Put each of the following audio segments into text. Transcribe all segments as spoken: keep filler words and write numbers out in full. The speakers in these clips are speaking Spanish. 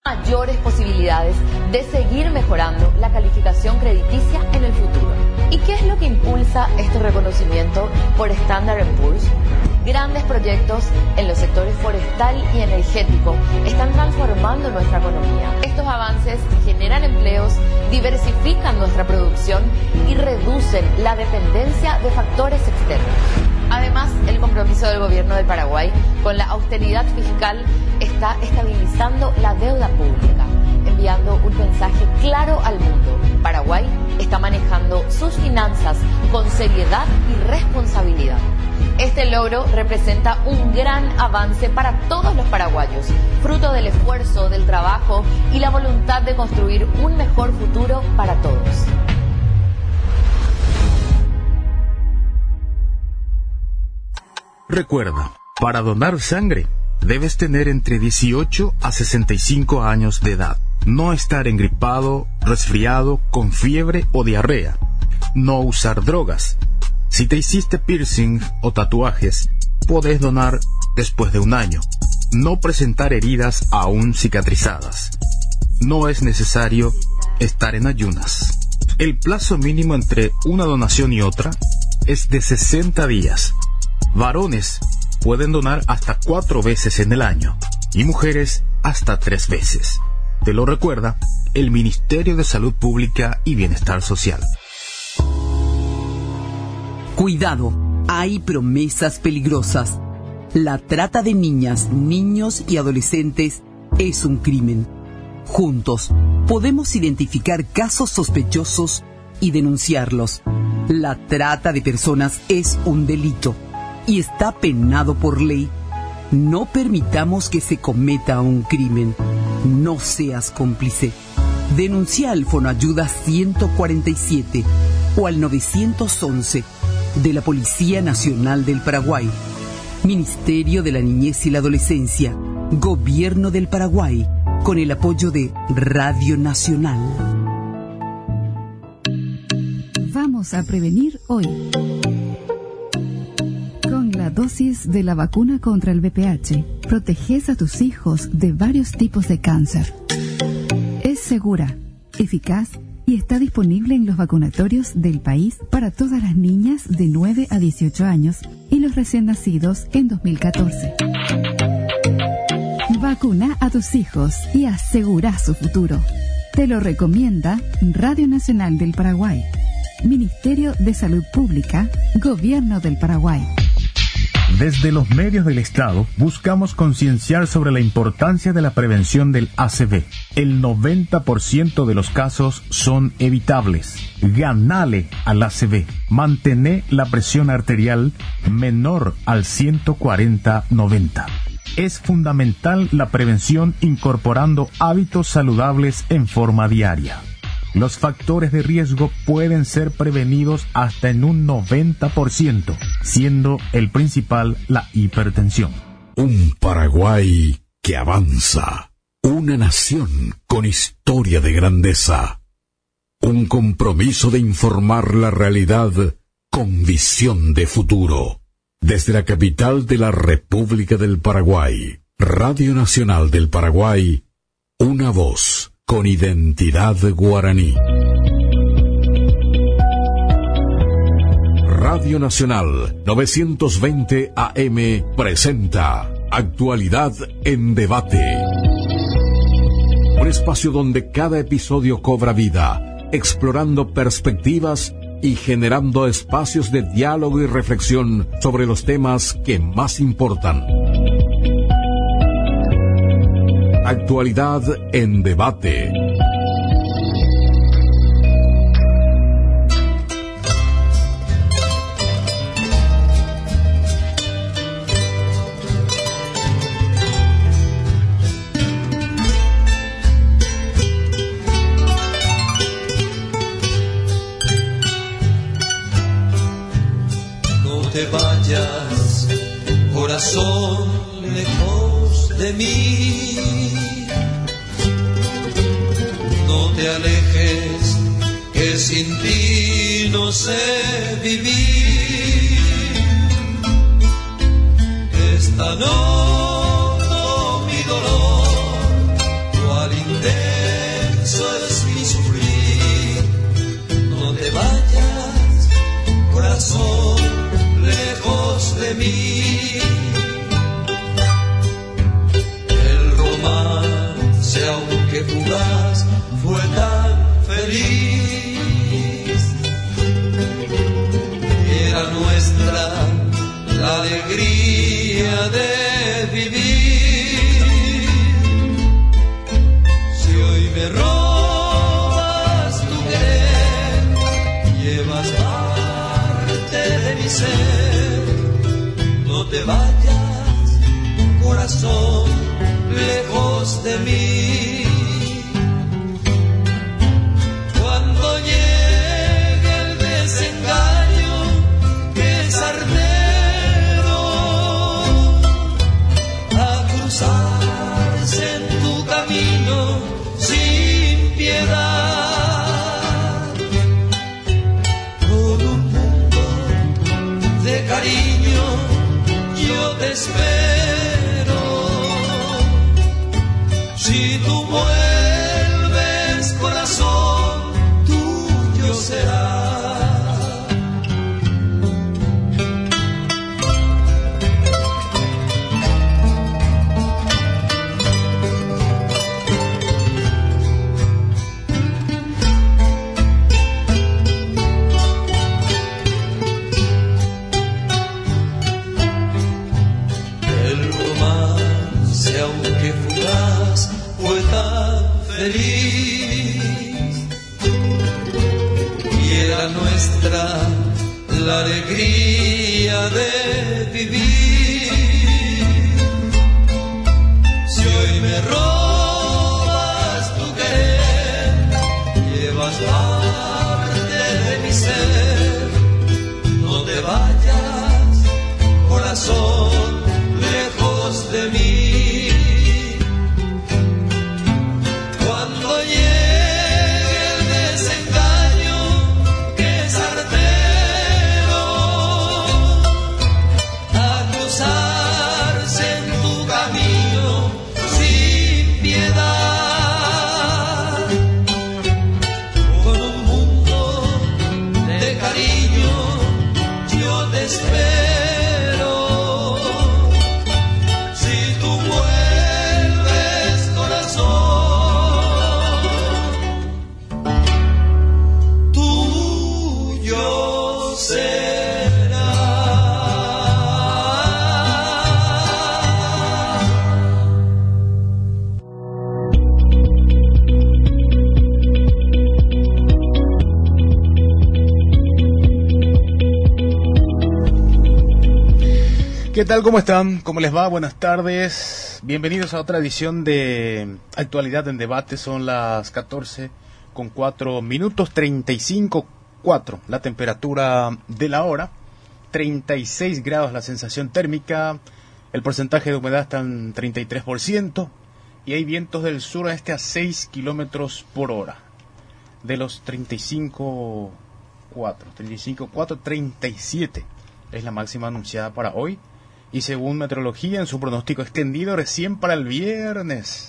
mayores posibilidades de seguir mejorando la calificación crediticia en el futuro. ¿Y qué es lo que impulsa este reconocimiento por Standard and Poor's? Grandes proyectos en los sectores forestal y energético están transformando nuestra economía. Estos avances generan empleos, diversifican nuestra producción y reducen la dependencia de factores externos. Además, el compromiso del gobierno del Paraguay con la austeridad fiscal está estabilizando la deuda pública, enviando un mensaje claro al mundo. Paraguay está manejando sus finanzas con seriedad y responsabilidad. Este logro representa un gran avance para todos los paraguayos, fruto del esfuerzo, del trabajo y la voluntad de construir un mejor futuro para todos. Recuerda, para donar sangre, debes tener entre dieciocho a sesenta y cinco años de edad. No estar engripado, resfriado, con fiebre o diarrea. No usar drogas. Si te hiciste piercing o tatuajes, podés donar después de un año. No presentar heridas aún cicatrizadas. No es necesario estar en ayunas. El plazo mínimo entre una donación y otra es de sesenta días. Varones pueden donar hasta cuatro veces en el año y mujeres hasta tres veces. Te lo recuerda el Ministerio de Salud Pública y Bienestar Social. Cuidado, hay promesas peligrosas. La trata de niñas, niños y adolescentes es un crimen. Juntos podemos identificar casos sospechosos y denunciarlos. La trata de personas es un delito y está penado por ley. No permitamos que se cometa un crimen. No seas cómplice. Denuncia al Fonoayuda ciento cuarenta y siete o al novecientos once de la Policía Nacional del Paraguay. Ministerio de la Niñez y la Adolescencia. Gobierno del Paraguay. Con el apoyo de Radio Nacional. Vamos a prevenir hoy. Con la dosis de la vacuna contra el V I H, proteges a tus hijos de varios tipos de cáncer. Es segura, eficaz y está disponible en los vacunatorios del país para todas las niñas de nueve a dieciocho años y los recién nacidos en dos mil catorce. Vacuna a tus hijos y asegura su futuro. Te lo recomienda Radio Nacional del Paraguay, Ministerio de Salud Pública, Gobierno del Paraguay. Desde los medios del Estado buscamos concienciar sobre la importancia de la prevención del A C V. El noventa por ciento de los casos son evitables. Ganale al A C V. Mantener la presión arterial menor al ciento cuarenta noventa. Es fundamental la prevención incorporando hábitos saludables en forma diaria. Los factores de riesgo pueden ser prevenidos hasta en un noventa por ciento, siendo el principal la hipertensión. Un Paraguay que avanza. Una nación con historia de grandeza. Un compromiso de informar la realidad con visión de futuro. Desde la capital de la República del Paraguay, Radio Nacional del Paraguay, una voz con identidad guaraní. Radio Nacional novecientos veinte A M presenta Actualidad en Debate. Un espacio donde cada episodio cobra vida, explorando perspectivas y generando espacios de diálogo y reflexión sobre los temas que más importan. Actualidad en Debate. No te vayas, corazón lejos de mí. No te alejes, que sin ti no sé vivir. Esta noche mi dolor, tu aliento corazón lejos de mí. Cuando llegue el desengaño que es artero a cruzarse en tu camino sin piedad, con un mundo de cariño yo te espero. Si tú vuelves, corazón, tuyo será. Feliz, y era nuestra la alegría de vivir. Si hoy me robas tu querer, llevas parte de mi ser. No te vayas, corazón, lejos de mí. ¿Qué tal? ¿Cómo están? ¿Cómo les va? Buenas tardes. Bienvenidos a otra edición de Actualidad en Debate. Son las catorce con cuatro minutos, treinta y cinco cuatro la temperatura de la hora, treinta y seis grados la sensación térmica, el porcentaje de humedad está en treinta y tres por ciento y hay vientos del sur a este a seis kilómetros por hora. De los treinta y cinco cuatro, treinta y cinco cuatro, treinta y siete es la máxima anunciada para hoy. Y según meteorología, en su pronóstico extendido recién para el viernes,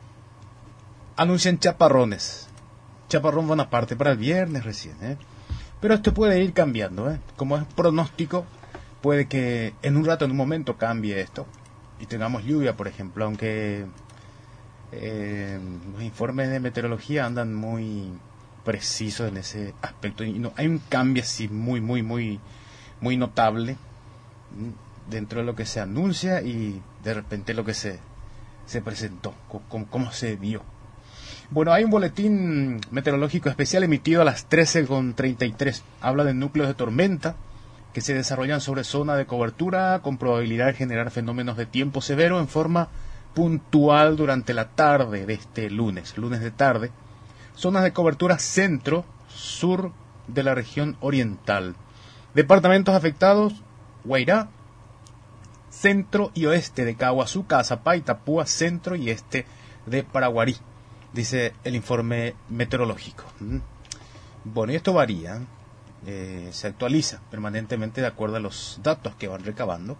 anuncian chaparrones. Chaparrón buena parte para el viernes recién, ¿eh? Pero esto puede ir cambiando, ¿eh? Como es pronóstico, puede que en un rato, en un momento cambie esto y tengamos lluvia, por ejemplo, aunque eh, los informes de meteorología andan muy precisos en ese aspecto. Y no, hay un cambio así muy, muy, muy, muy notable dentro de lo que se anuncia y de repente lo que se, se presentó, cómo, cómo se vio. Bueno, hay un boletín meteorológico especial emitido a las trece con treinta y tres. Habla de núcleos de tormenta que se desarrollan sobre zona de cobertura con probabilidad de generar fenómenos de tiempo severo en forma puntual durante la tarde de este lunes, lunes de tarde. Zonas de cobertura centro, sur de la región oriental. Departamentos afectados: Guairá, centro y oeste de Caguazú, Caazapá, Itapúa, centro y este de Paraguarí, dice el informe meteorológico. Bueno, y esto varía, eh, se actualiza permanentemente de acuerdo a los datos que van recabando,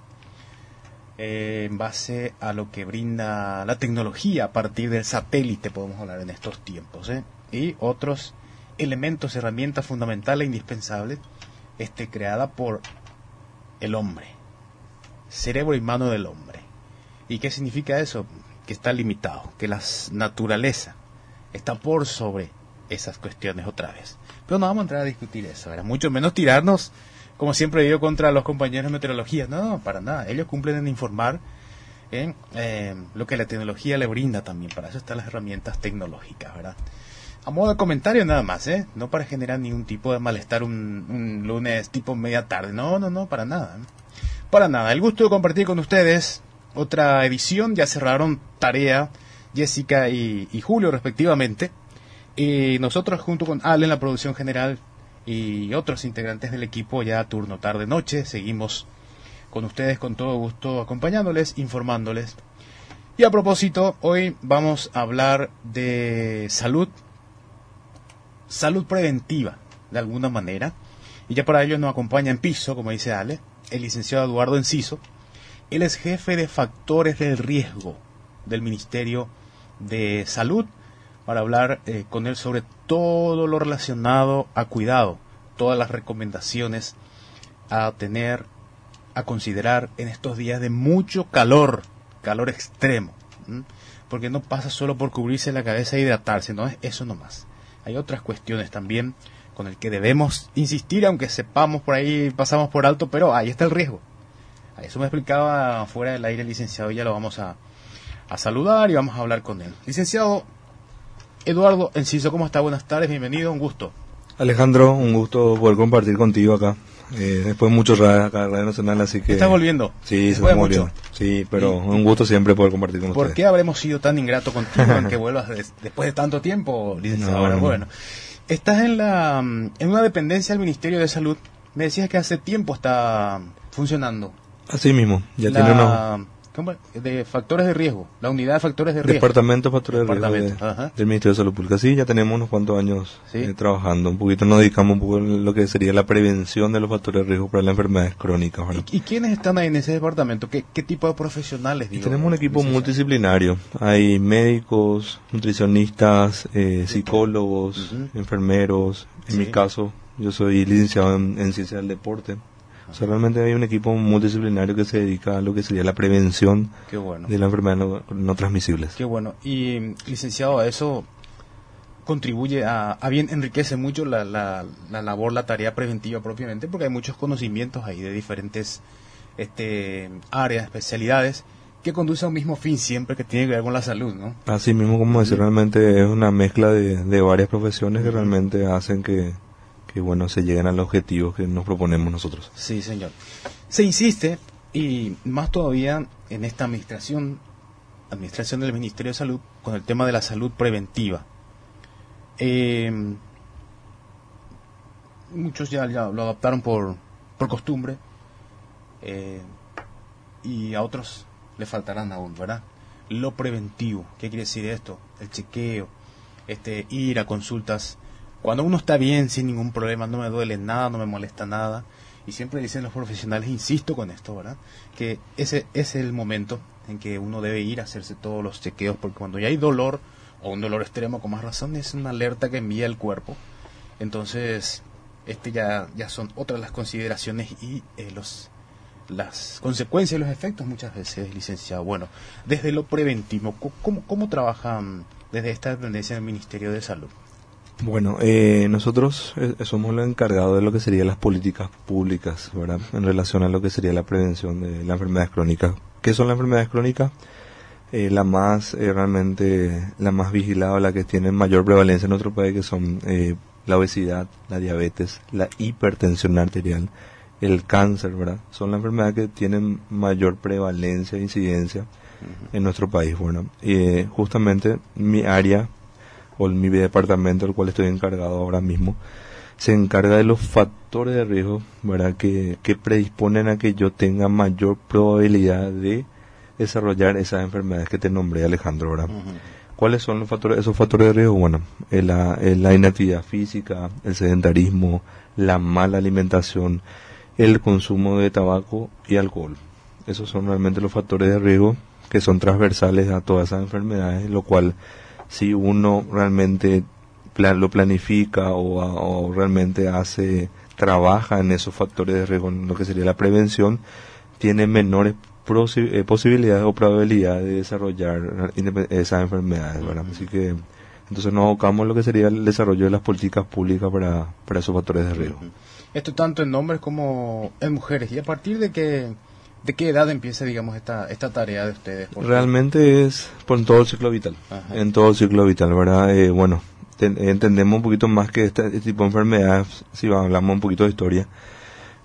eh, en base a lo que brinda la tecnología a partir del satélite, podemos hablar en estos tiempos, ¿eh? Y otros elementos, herramientas fundamentales e indispensables, este, creada por el hombre, cerebro y mano del hombre. ¿Y qué significa eso? Que está limitado, que la naturaleza está por sobre esas cuestiones otra vez. Pero no vamos a entrar a discutir eso, ¿verdad? Mucho menos tirarnos, como siempre digo, contra los compañeros de meteorología. No, no, para nada. Ellos cumplen en informar ¿eh? Eh, lo que la tecnología le brinda también. Para eso están las herramientas tecnológicas, ¿verdad? A modo de comentario nada más, ¿eh? No para generar ningún tipo de malestar un, un lunes tipo media tarde. No, no, no, para nada, ¿eh? Para nada. El gusto de compartir con ustedes otra edición. Ya cerraron tarea Jessica y, y Julio respectivamente. Y nosotros junto con Ale en la producción general y otros integrantes del equipo ya turno tarde noche seguimos con ustedes con todo gusto acompañándoles, informándoles. Y a propósito, hoy vamos a hablar de salud, salud preventiva de alguna manera. Y ya para ello nos acompaña en piso, como dice Ale, el licenciado Eduardo Enciso. Él es jefe de factores de riesgo del Ministerio de Salud, para hablar eh, con él sobre todo lo relacionado a cuidado, todas las recomendaciones a tener, a considerar en estos días de mucho calor, calor extremo, ¿m? Porque no pasa solo por cubrirse la cabeza e hidratarse, no es eso nomás. Hay otras cuestiones también con el que debemos insistir, aunque sepamos por ahí, pasamos por alto, pero ahí está el riesgo. A eso me explicaba fuera del aire el licenciado, y ya lo vamos a, a saludar y vamos a hablar con él. Licenciado Eduardo Enciso, ¿cómo está? Buenas tardes, bienvenido, un gusto. Alejandro, un gusto poder compartir contigo acá. Eh, después de muchos radio, acá Radio Nacional, así que... ¿Estás volviendo? Sí, se está volviendo. Sí, pero y, un gusto siempre poder compartir con ¿Por ustedes. ¿Por qué habremos sido tan ingrato contigo en que vuelvas de, después de tanto tiempo, licenciado? No, no. Bueno, estás en la en una dependencia del Ministerio de Salud. Me decías que hace tiempo está funcionando. Así mismo, ya la, tiene unos... ¿Cómo? De factores de riesgo, la unidad de factores de riesgo. Departamento de factores de riesgo de, del Ministerio de Salud Pública. Sí, ya tenemos unos cuantos años ¿Sí? eh, trabajando. Un poquito nos dedicamos un poco a lo que sería la prevención de los factores de riesgo para las enfermedades crónicas. ¿Y, ¿Y quiénes están ahí en ese departamento? ¿Qué, qué tipo de profesionales? Digo, tenemos un equipo multidisciplinario. Hay médicos, nutricionistas, eh, psicólogos, uh-huh. enfermeros. En ¿Sí? mi caso, yo soy licenciado en, en Ciencia del Deporte. O sea, realmente hay un equipo multidisciplinario que se dedica a lo que sería la prevención Qué bueno. de las enfermedades no, no transmisibles. Qué bueno. Y, licenciado, a eso contribuye a, a bien, enriquece mucho la, la, la labor, la tarea preventiva propiamente, porque hay muchos conocimientos ahí de diferentes este, áreas, especialidades, que conduce a un mismo fin siempre, que tiene que ver con la salud, ¿no? Así mismo, como decir, realmente es una mezcla de, de varias profesiones que realmente hacen que... que bueno, se lleguen al objetivo que nos proponemos nosotros. Sí, señor. Se insiste, y más todavía en esta administración, administración del Ministerio de Salud, con el tema de la salud preventiva. Eh, muchos ya, ya lo adaptaron por, por costumbre, eh, y a otros le faltarán aún, ¿verdad? Lo preventivo, ¿qué quiere decir esto? El chequeo, este, ir a consultas cuando uno está bien, sin ningún problema, no me duele nada, no me molesta nada. Y siempre dicen los profesionales, insisto con esto, ¿verdad? Que ese es el momento en que uno debe ir a hacerse todos los chequeos, porque cuando ya hay dolor, o un dolor extremo con más razón, es una alerta que envía el cuerpo. Entonces, este ya, ya son otras las consideraciones y eh, los las consecuencias y los efectos muchas veces, licenciado. Bueno, desde lo preventivo, ¿cómo, cómo trabajan desde esta dependencia del Ministerio de Salud? Bueno, eh, nosotros eh, somos los encargados de lo que serían las políticas públicas, ¿verdad? En relación a lo que sería la prevención de las enfermedades crónicas. ¿Qué son las enfermedades crónicas? Eh, la más, eh, realmente, la más vigilada, la que tiene mayor prevalencia en nuestro país, que son eh, la obesidad, la diabetes, la hipertensión arterial, el cáncer, ¿verdad? Son las enfermedades que tienen mayor prevalencia e incidencia uh-huh. en nuestro país, bueno. Y eh, justamente mi área, o mi departamento, el cual estoy encargado ahora mismo, se encarga de los factores de riesgo, ¿verdad? Que, que predisponen a que yo tenga mayor probabilidad de desarrollar esas enfermedades que te nombré, Alejandro, ¿verdad? Uh-huh. ¿Cuáles son los factores, esos factores de riesgo? Bueno, el, la, el, la inactividad física, el sedentarismo, la mala alimentación, el consumo de tabaco y alcohol. Esos son realmente los factores de riesgo que son transversales a todas esas enfermedades, lo cual, si uno realmente plan, lo planifica o, o realmente hace, trabaja en esos factores de riesgo, en lo que sería la prevención, tiene menores posi- eh, posibilidades o probabilidades de desarrollar esas enfermedades, ¿verdad? Así que entonces nos abocamos en lo que sería el desarrollo de las políticas públicas para, para esos factores de riesgo. Esto tanto en hombres como en mujeres. ¿Y a partir de qué, de qué edad empieza, digamos, esta esta tarea de ustedes? Realmente es por todo el ciclo vital. Ajá. En todo el ciclo vital, ¿verdad? Eh, bueno, ten, entendemos un poquito más que este, este tipo de enfermedades, si hablamos un poquito de historia.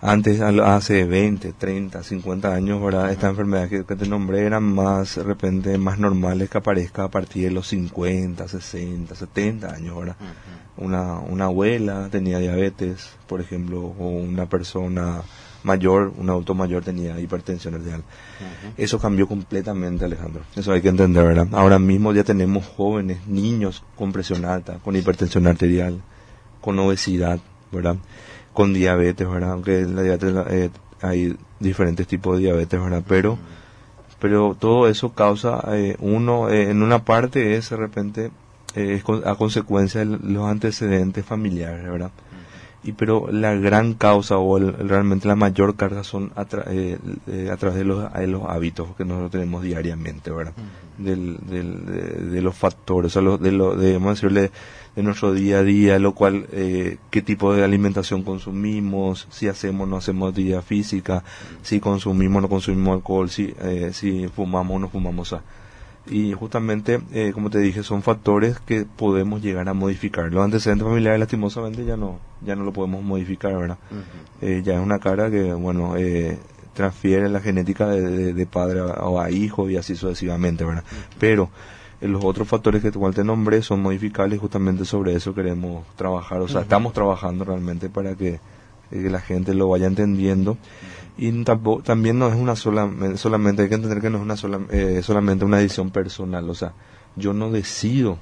Antes, hace veinte, treinta, cincuenta años, ¿verdad? Estas enfermedades que, que te nombré eran más, de repente, más normales que aparezca a partir de los cincuenta, sesenta, setenta años, ¿verdad? Uh-huh. Una, una abuela tenía diabetes, por ejemplo, o una persona mayor, un adulto mayor tenía hipertensión arterial. Uh-huh. Eso cambió completamente, Alejandro. Eso hay que entender, ¿verdad? Ahora mismo ya tenemos jóvenes, niños con presión alta, con hipertensión arterial, con obesidad, ¿verdad? Con diabetes, ¿verdad? Aunque la diabetes, eh, hay diferentes tipos de diabetes, ¿verdad? Pero, pero todo eso causa, eh, uno, eh, en una parte es de repente, eh, es con, a consecuencia de los antecedentes familiares, ¿verdad? Y pero la gran causa o el, realmente la mayor carga son a, tra, eh, eh, a través de los, de los hábitos que nosotros tenemos diariamente, ¿verdad? Del, del, de, de los factores, o sea, los, de, lo, de, vamos a decirle, de nuestro día a día, lo cual, eh, qué tipo de alimentación consumimos, si hacemos o no hacemos actividad física, si consumimos o no consumimos alcohol, si, eh, si fumamos o no fumamos. O sea, y justamente, eh, como te dije, son factores que podemos llegar a modificar. Los antecedentes familiares, lastimosamente, ya no ya no lo podemos modificar, ¿verdad? Uh-huh. Eh, ya es una cara que, bueno, eh, transfiere la genética de, de, de padre a, a hijo y así sucesivamente, ¿verdad? Uh-huh. Pero eh, los otros factores que igual te nombré son modificables y justamente sobre eso queremos trabajar. O sea, uh-huh. estamos trabajando realmente para que, eh, que la gente lo vaya entendiendo. Uh-huh. Y tampoco, también no es una sola, solamente hay que entender que no es una sola, eh, solamente una decisión personal. O sea, yo no decido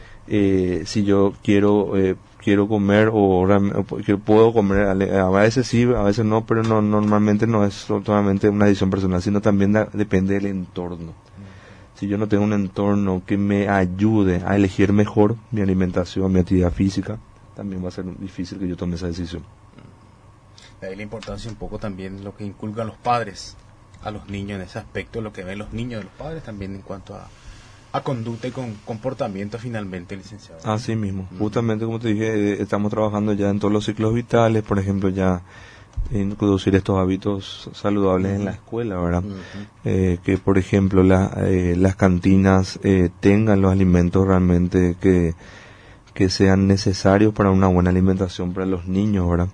eh, si yo quiero eh, quiero comer o, o que puedo comer. A veces sí, a veces no, pero no normalmente no es solamente una decisión personal, sino también da, depende del entorno. Si yo no tengo un entorno que me ayude a elegir mejor mi alimentación, mi actividad física, también va a ser difícil que yo tome esa decisión. De ahí la importancia un poco también lo que inculcan los padres a los niños en ese aspecto, lo que ven los niños de los padres también en cuanto a, a conducta y con comportamiento finalmente, licenciado. Así mismo, uh-huh. Justamente como te dije, eh, estamos trabajando ya en todos los ciclos vitales, por ejemplo ya introducir estos hábitos saludables uh-huh. en la escuela, ¿verdad? Uh-huh. Eh, que por ejemplo la, eh, las cantinas eh, tengan los alimentos realmente que, que sean necesarios para una buena alimentación para los niños, ¿verdad?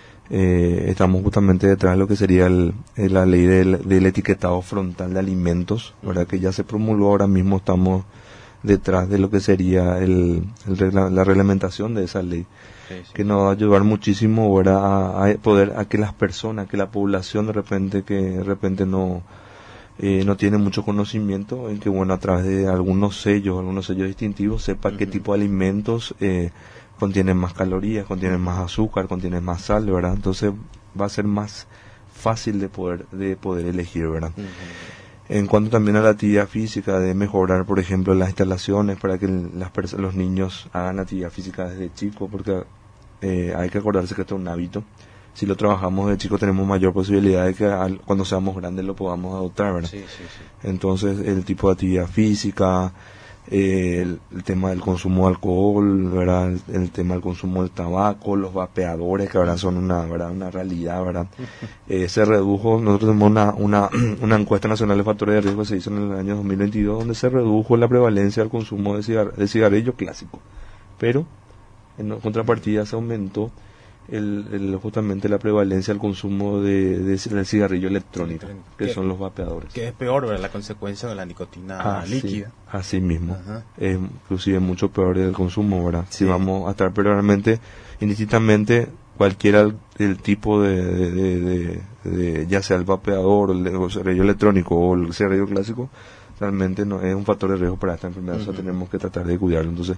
Eh, estamos justamente detrás de lo que sería el, la ley del, del etiquetado frontal de alimentos, ¿verdad? Que ya se promulgó, ahora mismo estamos detrás de lo que sería el, el regla, la reglamentación de esa ley, sí, sí. Que nos va a ayudar muchísimo, ¿verdad? A, a poder, a que las personas, que la población de repente, que de repente no, eh, no tiene mucho conocimiento, en que bueno, a través de algunos sellos, algunos sellos distintivos, sepa uh-huh. qué tipo de alimentos, eh, contienen más calorías, contienen más azúcar, contienen más sal, ¿verdad? Entonces va a ser más fácil de poder de poder elegir, ¿verdad? Uh-huh. En cuanto también a la actividad física, de mejorar, por ejemplo, las instalaciones para que las pers- los niños hagan actividad física desde chicos, porque eh, hay que acordarse que esto es un hábito. Si lo trabajamos de chico tenemos mayor posibilidad de que al, cuando seamos grandes lo podamos adoptar, ¿verdad? Sí, sí, sí. Entonces el tipo de actividad física, Eh, el, el tema del consumo de alcohol, ¿verdad? El, el tema del consumo del tabaco, los vapeadores, que ahora son una, ¿verdad? Una realidad, ¿verdad? Eh, se redujo, nosotros tenemos una, una, una encuesta nacional de factores de riesgo que se hizo en el año dos mil veintidós, donde se redujo la prevalencia del consumo de, cigar, de cigarrillo clásico, pero en contrapartida se aumentó el, el, justamente la prevalencia del consumo de, de, del cigarrillo electrónico, que ¿Qué, son los vapeadores. Que es peor, ¿verdad? La consecuencia de la nicotina así, líquida. Así mismo. Es inclusive mucho peor el consumo, ¿verdad? Sí. Si vamos a estar, pero realmente, indistintamente, cualquiera del tipo de, de, de, de, de ya sea el vapeador, el, el cigarrillo electrónico o el cigarrillo clásico, realmente no es un factor de riesgo para esta enfermedad. Uh-huh. O sea, tenemos que tratar de cuidarlo. Entonces,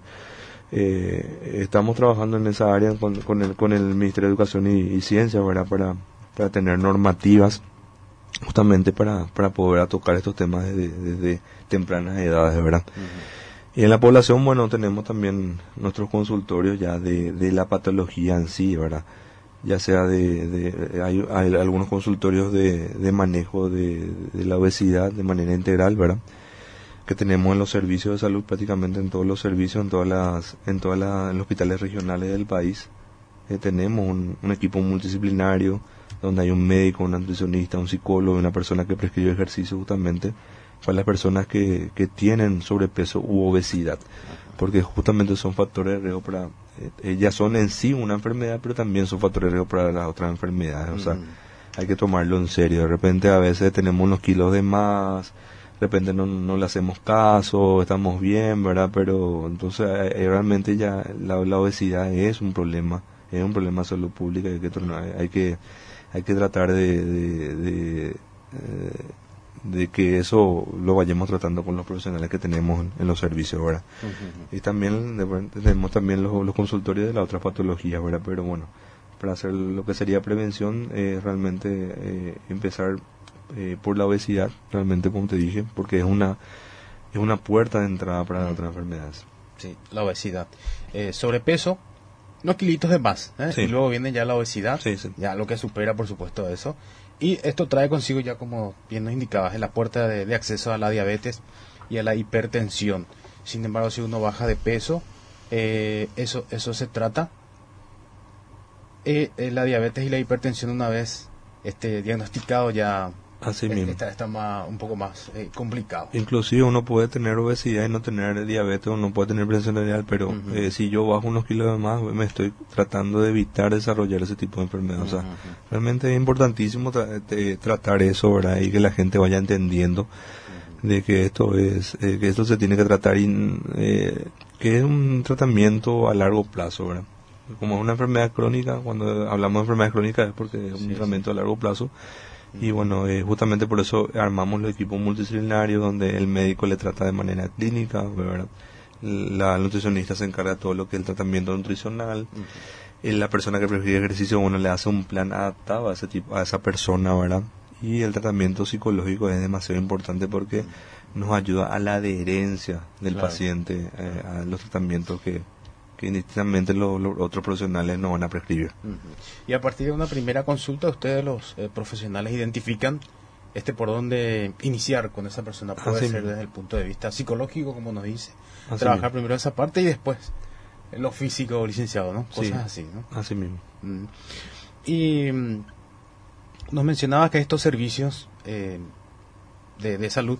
Eh, estamos trabajando en esa área con, con, el, con el Ministerio de Educación y, y Ciencia, ¿verdad? Para, para tener normativas justamente para, para poder tocar estos temas desde, desde tempranas edades, ¿verdad? Uh-huh. Y en la población, bueno, tenemos también nuestros consultorios ya de, de la patología en sí, ¿verdad? Ya sea de, de hay, hay algunos consultorios de, de manejo de, de la obesidad de manera integral, ¿verdad? Que tenemos en los servicios de salud, prácticamente en todos los servicios, en todas las, en todas las en los hospitales regionales del país. Eh, tenemos un, un equipo multidisciplinario donde hay un médico, un nutricionista, un psicólogo, una persona que prescribe ejercicio justamente para las personas que, que tienen sobrepeso u obesidad, porque justamente son factores de riesgo para, eh, ellas son en sí una enfermedad, pero también son factores de riesgo para las otras enfermedades, mm. o sea, hay que tomarlo en serio. De repente a veces tenemos unos kilos de más, de repente no, no le hacemos caso, estamos bien, ¿verdad? Pero entonces eh, realmente ya la, la obesidad es un problema, es un problema de salud pública, hay que, hay que, hay que tratar de, de, de, eh, de que eso lo vayamos tratando con los profesionales que tenemos en, en los servicios, ¿verdad? Uh-huh. Y también de, tenemos también los, los consultorios de las otras patologías, ¿verdad? Pero bueno, para hacer lo que sería prevención, eh, realmente eh, empezar eh, por la obesidad, realmente como te dije, porque es una es una puerta de entrada para otras enfermedades. Sí, la obesidad. Eh, sobrepeso, unos kilitos de más, ¿eh? Sí. Y luego viene ya la obesidad, sí, sí. Ya lo que supera, por supuesto, eso. Y esto trae consigo ya, como bien nos indicabas, la puerta de, de acceso a la diabetes y a la hipertensión. Sin embargo, si uno baja de peso, eh, eso eso se trata. Eh, eh, la diabetes y la hipertensión, una vez este diagnosticado, ya Así eh, mismo. está, está más, un poco más eh, complicado. Inclusive uno puede tener obesidad y no tener diabetes, uno puede tener presión arterial, pero uh-huh. eh, si yo bajo unos kilos de más, me estoy tratando de evitar desarrollar ese tipo de enfermedad. Uh-huh. O sea, realmente es importantísimo tra- de tratar eso, ¿verdad? Y que la gente vaya entendiendo uh-huh. de que esto es eh, que esto se tiene que tratar y eh, que es un tratamiento a largo plazo, ¿verdad? Como es una enfermedad crónica, cuando hablamos de enfermedad crónica es porque es un sí, tratamiento sí. a largo plazo. Y bueno, eh, justamente por eso armamos los equipos multidisciplinarios donde el médico le trata de manera clínica, ¿verdad? La nutricionista se encarga de todo lo que es el tratamiento nutricional. Uh-huh. Eh, la persona que prefiere ejercicio, bueno, le hace un plan adaptado a ese tipo, a esa persona, ¿verdad? Y el tratamiento psicológico es demasiado importante porque uh-huh. nos ayuda a la adherencia del claro. paciente eh, a los tratamientos que que indistintamente los, los otros profesionales no van a prescribir. Uh-huh. Y a partir de una primera consulta, ustedes los eh, profesionales identifican este por dónde iniciar con esa persona. Puede Así ser mismo. Desde el punto de vista psicológico, como nos dice, Así trabajar mismo. Primero esa parte y después en lo físico, licenciado, ¿no? Cosas sí, así, ¿no? Así mismo. Uh-huh. Y um, nos mencionaba que estos servicios eh, de, de salud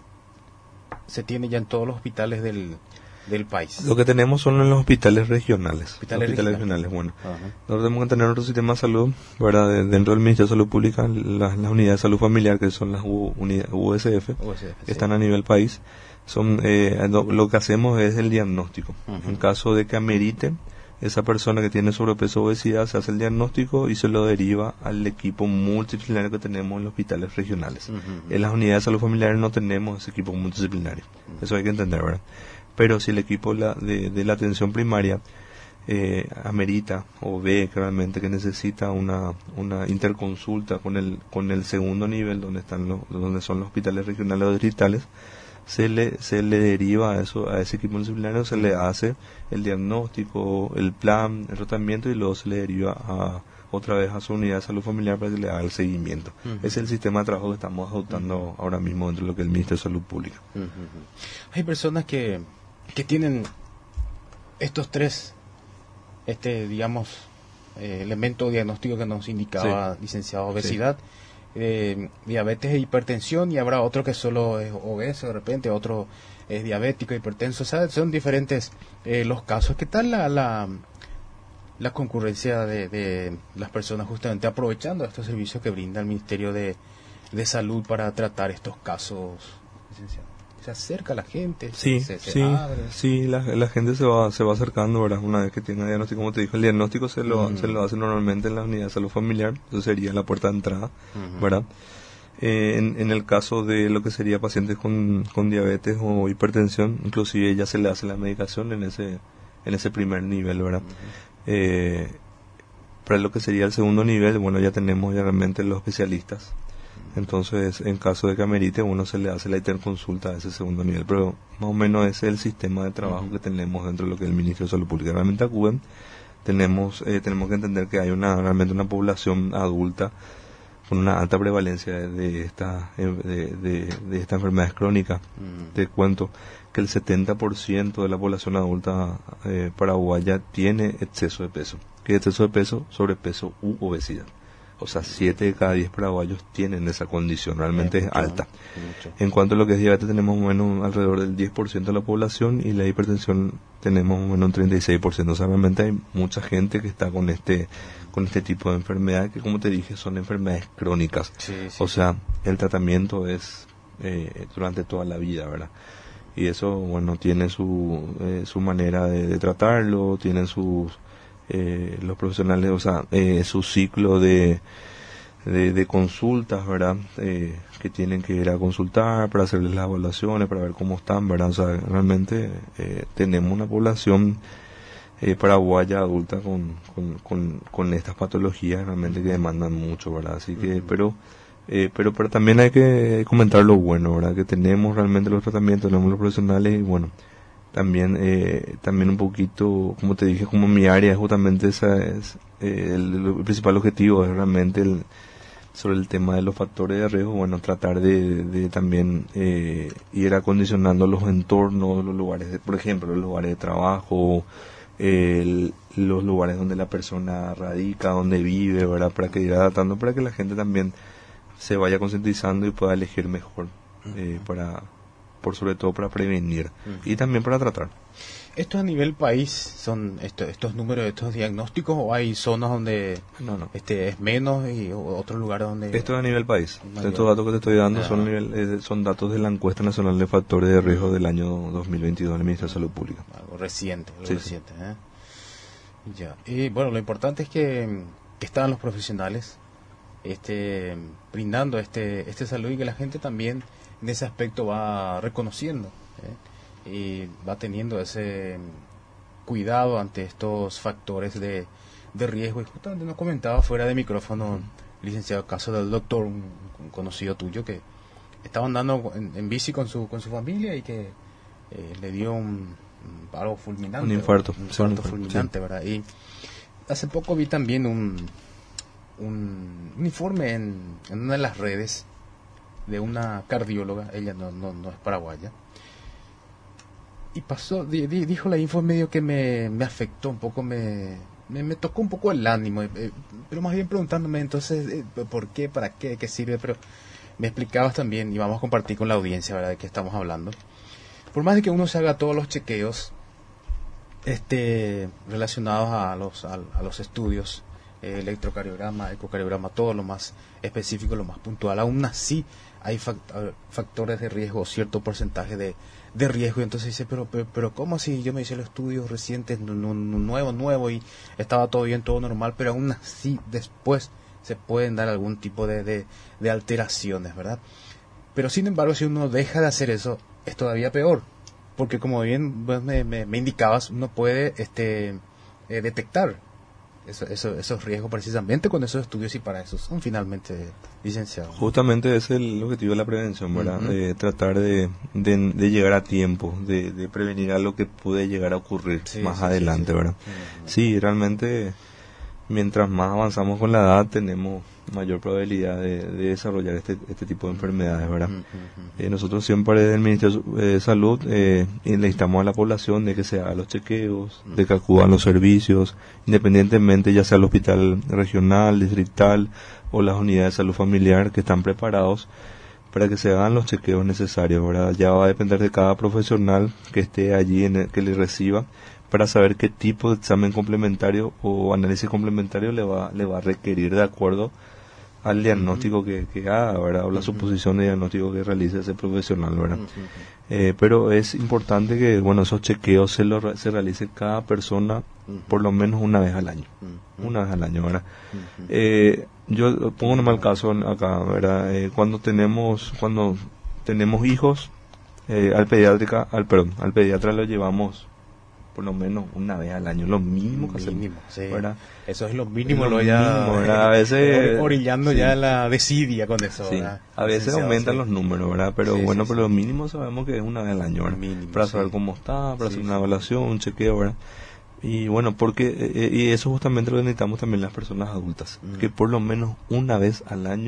se tienen ya en todos los hospitales del del país. Lo que tenemos son en los hospitales regionales. Hospitales, hospitales regionales, bueno. Uh-huh. Nosotros tenemos que tener nuestro sistema de salud, ¿verdad? De, dentro del Ministerio de Salud Pública, las, las unidades de salud familiar, que son las U, unidad, U S F, U S F, que sí. están a nivel país. Son eh, lo, lo que hacemos es el diagnóstico. Uh-huh. En caso de que amerite, esa persona que tiene sobrepeso o obesidad, se hace el diagnóstico y se lo deriva al equipo multidisciplinario que tenemos en los hospitales regionales. Uh-huh. En las unidades de salud familiar no tenemos ese equipo multidisciplinario. Uh-huh. Eso hay que entender, ¿verdad? Pero si el equipo la, de, de la atención primaria eh, amerita o ve realmente que necesita una una interconsulta con el con el segundo nivel donde están los donde son los hospitales regionales o distritales, se le se le deriva a eso a ese equipo disciplinario, se le hace el diagnóstico, el plan, el tratamiento y luego se le deriva a otra vez a su unidad de salud familiar para que le haga el seguimiento. Uh-huh. Ese es el sistema de trabajo que estamos adoptando uh-huh. ahora mismo dentro de lo que es el Ministerio de Salud Pública. Uh-huh. Hay personas que que tienen estos tres este digamos eh, elementos diagnósticos que nos indicaba, sí. licenciado: obesidad, sí. eh, diabetes e hipertensión, y habrá otro que solo es obeso de repente, otro es diabético, hipertenso. O sea, son diferentes eh, los casos. ¿Qué tal la la, la concurrencia de, de las personas justamente aprovechando estos servicios que brinda el Ministerio de, de Salud para tratar estos casos, licenciado? Se acerca la gente, sí, se, se sí, abre. Sí, la, la gente se va se va acercando, ¿verdad? Una vez que tiene el diagnóstico, como te dijo, el diagnóstico se lo uh-huh. se lo hace normalmente en la unidad de salud familiar, eso sería la puerta de entrada, uh-huh. ¿verdad? Eh, en, en el caso de lo que sería pacientes con, con diabetes o hipertensión, inclusive ya se le hace la medicación en ese en ese primer nivel, ¿verdad? Uh-huh. Eh, para lo que sería el segundo nivel, bueno, ya tenemos ya realmente los especialistas. Entonces, en caso de que amerite, uno se le hace la interconsulta a ese segundo nivel, pero más o menos ese es el sistema de trabajo uh-huh. que tenemos dentro de lo que es el Ministerio de Salud Pública. Realmente acuden, tenemos eh, tenemos que entender que hay una realmente una población adulta con una alta prevalencia de, de esta de, de, de esta enfermedad crónica. Uh-huh. Te cuento que el setenta por ciento de la población adulta eh, paraguaya tiene exceso de peso. ¿Qué es exceso de peso? Sobrepeso u obesidad. o sea, siete de cada diez paraguayos tienen esa condición, realmente Eh, es mucho, alta. mucho. En cuanto a lo que es diabetes, tenemos más o menos alrededor del diez por ciento de la población, y la hipertensión tenemos más o menos un treinta y seis por ciento. O sea, realmente hay mucha gente que está con este con este tipo de enfermedad, que, como te dije, son enfermedades crónicas. Sí, sí, O sí. sea, el tratamiento es eh, durante toda la vida, ¿verdad? Y eso, bueno, tiene su eh, su manera de, de tratarlo, tienen sus eh, los profesionales, o sea, eh, su ciclo de de, de consultas, ¿verdad? Eh, que tienen que ir a consultar para hacerles las evaluaciones, para ver cómo están, ¿verdad? O sea, realmente eh, tenemos una población eh, paraguaya adulta con, con, con, con estas patologías realmente que demandan mucho, ¿verdad? Así que, Ujú. pero, eh, pero, pero también hay que comentar lo bueno, ¿verdad? Que tenemos realmente los tratamientos, tenemos los profesionales, y bueno, también, eh, también un poquito, como te dije, como mi área, justamente esa es, eh, el, el principal objetivo es realmente el, sobre el tema de los factores de riesgo, bueno, tratar de, de también eh, ir acondicionando los entornos, los lugares, de, por ejemplo, los lugares de trabajo, el- los lugares donde la persona radica, donde vive, ¿verdad? Para que ir adaptando, para que la gente también se vaya concientizando y pueda elegir mejor, eh, para, por sobre todo para prevenir y también para tratar. ¿Esto a nivel país son esto- estos números, estos diagnósticos, o hay zonas donde No, no. este es menos y o- otros lugares donde Esto es a nivel país. Mayor. Estos datos que te estoy dando Ah. son, a nivel- eh, son datos de la encuesta nacional de factores de riesgo del año dos mil veintidós del Ministerio de Salud Pública. algo reciente, algo Sí, sí. reciente, ¿eh? Ya. Y bueno, lo importante es que, que están los profesionales este brindando este este salud, y que la gente también en ese aspecto va reconociendo, ¿eh? Y va teniendo ese cuidado ante estos factores de, de riesgo. Y justamente nos comentaba fuera de micrófono, licenciado, caso del doctor, un, un conocido tuyo, que estaba andando en, en bici con su con su familia y que eh, le dio un, un paro fulminante. Un infarto, Un sí, un infarto infarto, fulminante, ¿verdad? Y hace poco vi también un, un, un informe en, en una de las redes de una cardióloga, ella no, no, no es paraguaya, y pasó, di- di- dijo la info medio que me, me afectó un poco, me, me, me tocó un poco el ánimo, eh, eh, pero más bien preguntándome entonces, eh, ¿por qué? ¿Para qué? ¿Qué sirve? Pero me explicabas también, y vamos a compartir con la audiencia, ¿verdad?, de qué estamos hablando. Por más de que uno se haga todos los chequeos este relacionados a los, a, a los estudios, eh, electrocardiograma, ecocardiograma, todo lo más específico, lo más puntual, aún así hay fact- factores de riesgo, cierto porcentaje de, de riesgo. Y entonces dice, pero, pero, pero ¿cómo así? Yo me hice los estudios recientes, nu- nu- nu- nuevo, nuevo, y estaba todo bien, todo normal, pero aún así después se pueden dar algún tipo de, de, de alteraciones, ¿verdad? Pero sin embargo, si uno deja de hacer eso, es todavía peor, porque como bien vos me, me, me indicabas, uno puede este eh, detectar eso, eso, esos riesgos precisamente con esos estudios, y para eso son finalmente licenciados. Justamente ese es el objetivo de la prevención, ¿verdad? Ujú. De tratar de, de, de llegar a tiempo, de, de prevenir algo que puede llegar a ocurrir Sí, más sí, adelante, sí, sí. ¿verdad? Ujú. Sí, realmente, mientras más avanzamos con la edad, tenemos mayor probabilidad de, de desarrollar este, este tipo de enfermedades, ¿verdad? Ujú, ujú. Eh, nosotros siempre desde el Ministerio de Salud eh, y le instamos a la población de que se hagan los chequeos, de que acudan los servicios, independientemente ya sea el hospital regional, distrital o las unidades de salud familiar, que están preparados para que se hagan los chequeos necesarios, ¿verdad? Ya va a depender de cada profesional que esté allí, en el, que le reciba, para saber qué tipo de examen complementario o análisis complementario le va, le va a requerir de acuerdo al diagnóstico que, que haga, ¿verdad? O la suposición de diagnóstico que realice ese profesional, ¿verdad? Ujú, ujú. Eh, pero es importante que, bueno, esos chequeos se, lo, re- se realicen cada persona por lo menos una vez al año. Ujú. Una vez al año, ¿verdad? Ujú. Eh, yo pongo un mal caso acá, ¿verdad? Eh, cuando tenemos cuando tenemos hijos, eh, al pediátrica, al perdón, al pediatra lo llevamos por lo menos una vez al año, lo mínimo que hacemos, Mínimo, sí. ¿verdad? Eso es lo mínimo, Lo lo ya mínimo, ¿verdad? A veces- orillando sí. ya la desidia con eso, Sí, ¿verdad? a veces Licenciado, aumentan sí. los números, ¿verdad? Pero Sí, bueno, sí, pero sí. lo mínimo sabemos que es una vez al año, ¿verdad? Mínimo, Para sí. saber cómo está, para Sí, hacer una sí. evaluación, un chequeo, ¿verdad? Y bueno, porque eh, y eso justamente lo necesitamos también las personas adultas, Mm. que por lo menos una vez al año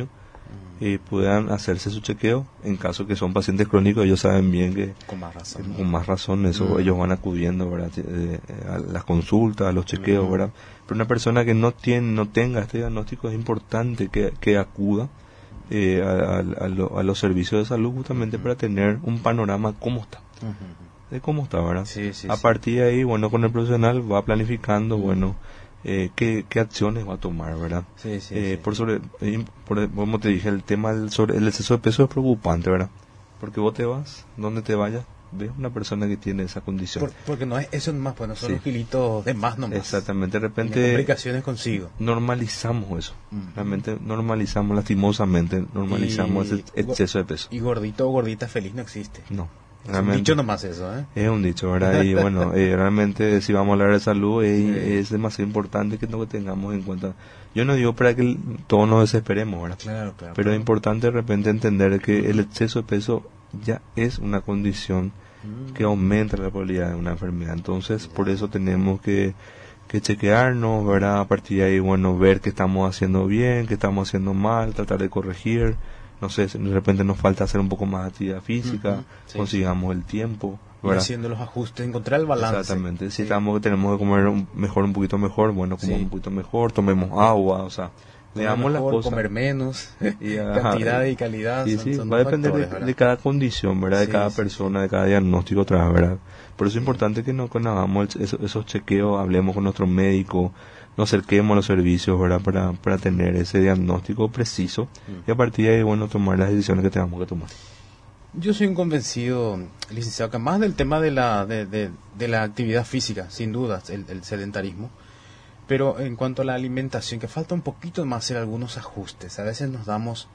y puedan hacerse su chequeo. En caso que son pacientes crónicos, ellos saben bien que Con más razón. que con más razón eso Mm. ellos van acudiendo, ¿verdad? Eh, a las consultas, a los chequeos, Mm. ¿verdad? Pero una persona que no tiene, no tenga este diagnóstico, es importante que, que acuda eh, a, a- a lo- a los servicios de salud justamente para tener un panorama de cómo está, de cómo está, ¿verdad? Sí, sí, a sí. partir de ahí, bueno, con el profesional va planificando, bueno, eh, qué, qué acciones va a tomar, ¿verdad? Sí, sí, Eh, sí. por sobre, eh, por, como te dije, el tema del sobre el exceso de peso es preocupante, ¿verdad? Porque vos te vas, donde te vayas, ves una persona que tiene esa condición. Por- porque no es eso nomás, pues no son Sí. los kilitos de más nomás. Exactamente, de Tiene repente complicaciones consigo. normalizamos eso, Ujú. realmente normalizamos, lastimosamente, normalizamos Y- ese exceso de peso. Y gordito o gordita feliz no existe. No, Es un realmente. dicho nomás eso, ¿eh? Es un dicho, ¿verdad? Y bueno, eh, realmente si vamos a hablar de salud eh, Sí. es demasiado importante que lo tengamos en cuenta. Yo no digo para que el- todos nos desesperemos, ¿verdad? Claro, claro. Pero es importante de repente entender que el exceso de peso ya es una condición Mm. que aumenta la probabilidad de una enfermedad. Entonces, por eso tenemos que, que chequearnos, ¿verdad? A partir de ahí, bueno, ver qué estamos haciendo bien, qué estamos haciendo mal, tratar de corregir. No sé, si de repente nos falta hacer un poco más de actividad física, Ujú, sí, consigamos el tiempo, Y ¿verdad? haciendo los ajustes, encontrar el balance. Exactamente. Si Sí. estamos, tenemos que comer un- mejor, un poquito mejor, bueno, comamos Sí. un poquito mejor, tomemos agua, o sea, Comer veamos las mejor, cosas. comer menos, Y, ajá, cantidad y calidad. Y son- sí, son va a depender factores, de, ¿verdad? de cada condición, ¿verdad? De Sí, cada sí, persona, de cada diagnóstico atrás, ¿verdad? Por eso es importante que no cuando hagamos el- esos, esos chequeos, hablemos con nuestro médico, nos acerquemos a los servicios, ¿verdad? Para, para tener ese diagnóstico preciso y a partir de ahí, bueno, tomar las decisiones que tengamos que tomar. Yo soy un convencido, licenciado, que más del tema de la, de, de, de la actividad física, sin dudas, el, el sedentarismo, pero en cuanto a la alimentación, que falta un poquito más hacer algunos ajustes. A veces nos damos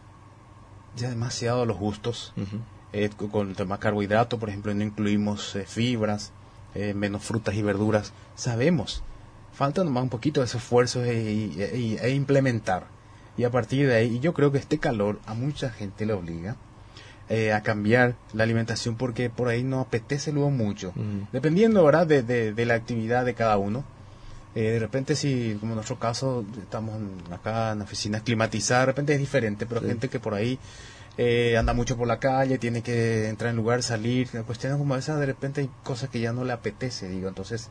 ya demasiado a los gustos, eh, con- con el tema carbohidrato, por ejemplo, no incluimos eh, fibras, eh, menos frutas y verduras. Sabemos, falta nomás un poquito de ese esfuerzo e, e- e implementar. Y a partir de ahí, y yo creo que este calor a mucha gente le obliga eh, a cambiar la alimentación porque por ahí no apetece luego mucho. Ujú. Dependiendo, ¿verdad?, de, de, de la actividad de cada uno. Eh, de repente, si, como en nuestro caso, estamos en- acá en oficinas climatizadas, de repente es diferente, pero Sí. gente que por ahí eh, anda mucho por la calle, tiene que entrar en lugar, salir, cuestiones como esas, de repente hay cosas que ya no le apetece, digo, entonces,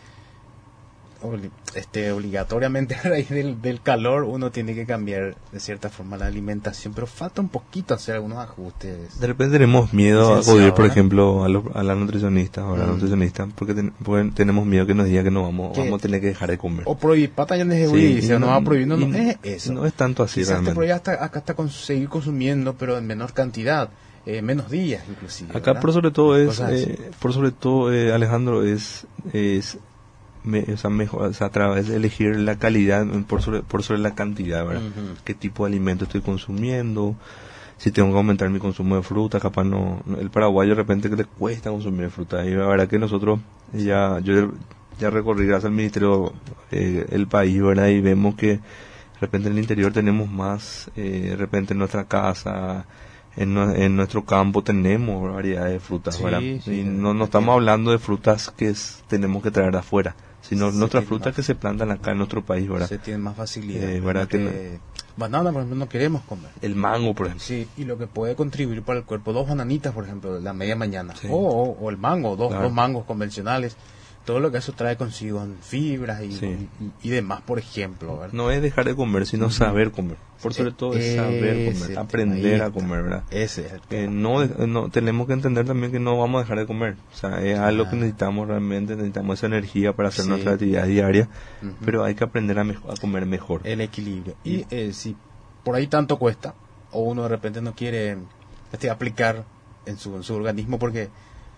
obli- este, obligatoriamente a raíz del, del calor uno tiene que cambiar de cierta forma la alimentación, pero falta un poquito hacer algunos ajustes. De repente tenemos miedo a Licenciado, acudir, por ¿verdad? ejemplo, a, los- a la nutricionista o a la Mm. nutricionista, porque, ten- porque tenemos miedo que nos diga que no vamos, Que- vamos a tener que dejar de comer. O prohibir pata ya no es Sí, huir, y dice, no, va a prohibir, no, y no es eso. No es tanto así Quizás te realmente. prohíbe hasta, acá hasta con, seguir consumiendo, pero en menor cantidad, eh, menos días inclusive. Acá ¿verdad? por sobre todo es, Cosas así. eh, por sobre todo eh, Alejandro, es, es me- o sea, mejor, o sea, a través de elegir la calidad por sobre, por sobre la cantidad, ¿verdad? Ujú. Qué tipo de alimento estoy consumiendo, si tengo que aumentar mi consumo de fruta, capaz no, no- el paraguayo de repente que le cuesta consumir fruta, y la verdad que nosotros ya, yo ya recorrí gracias al ministerio eh, el país, ¿verdad? Y vemos que de repente en el interior tenemos más, eh, de repente en nuestra casa, en, nue- en nuestro campo tenemos variedades de frutas, Sí, ¿verdad? sí, y sí, no, no sí. estamos hablando de frutas que es- tenemos que traer de afuera, sino Sí, nuestras tiene frutas más. que se plantan acá en nuestro país, ¿verdad? Se tiene más facilidad. Eh, ¿verdad que que banana, por ejemplo, no queremos comer. El mango, por ejemplo. Sí, y lo que puede contribuir para el cuerpo, dos bananitas, por ejemplo, la media mañana, Sí. o, o, o el mango, dos, Claro. dos mangos convencionales, todo lo que eso trae consigo en fibras y, Sí. y, y demás, por ejemplo, ¿verdad? No es dejar de comer, sino saber comer. Por sobre todo es saber Ese comer, tema, aprender ahí a está. comer, ¿verdad? Ese es el Eh, tema. no, de- no tenemos que entender también que no vamos a dejar de comer. O sea, es algo que Ah. necesitamos realmente, necesitamos esa energía para hacer Sí. nuestra actividad diaria, Ujú. pero hay que aprender a, mejo- a comer mejor. El equilibrio. Y eh, si por ahí tanto cuesta, o uno de repente no quiere este, aplicar en su, en su organismo, porque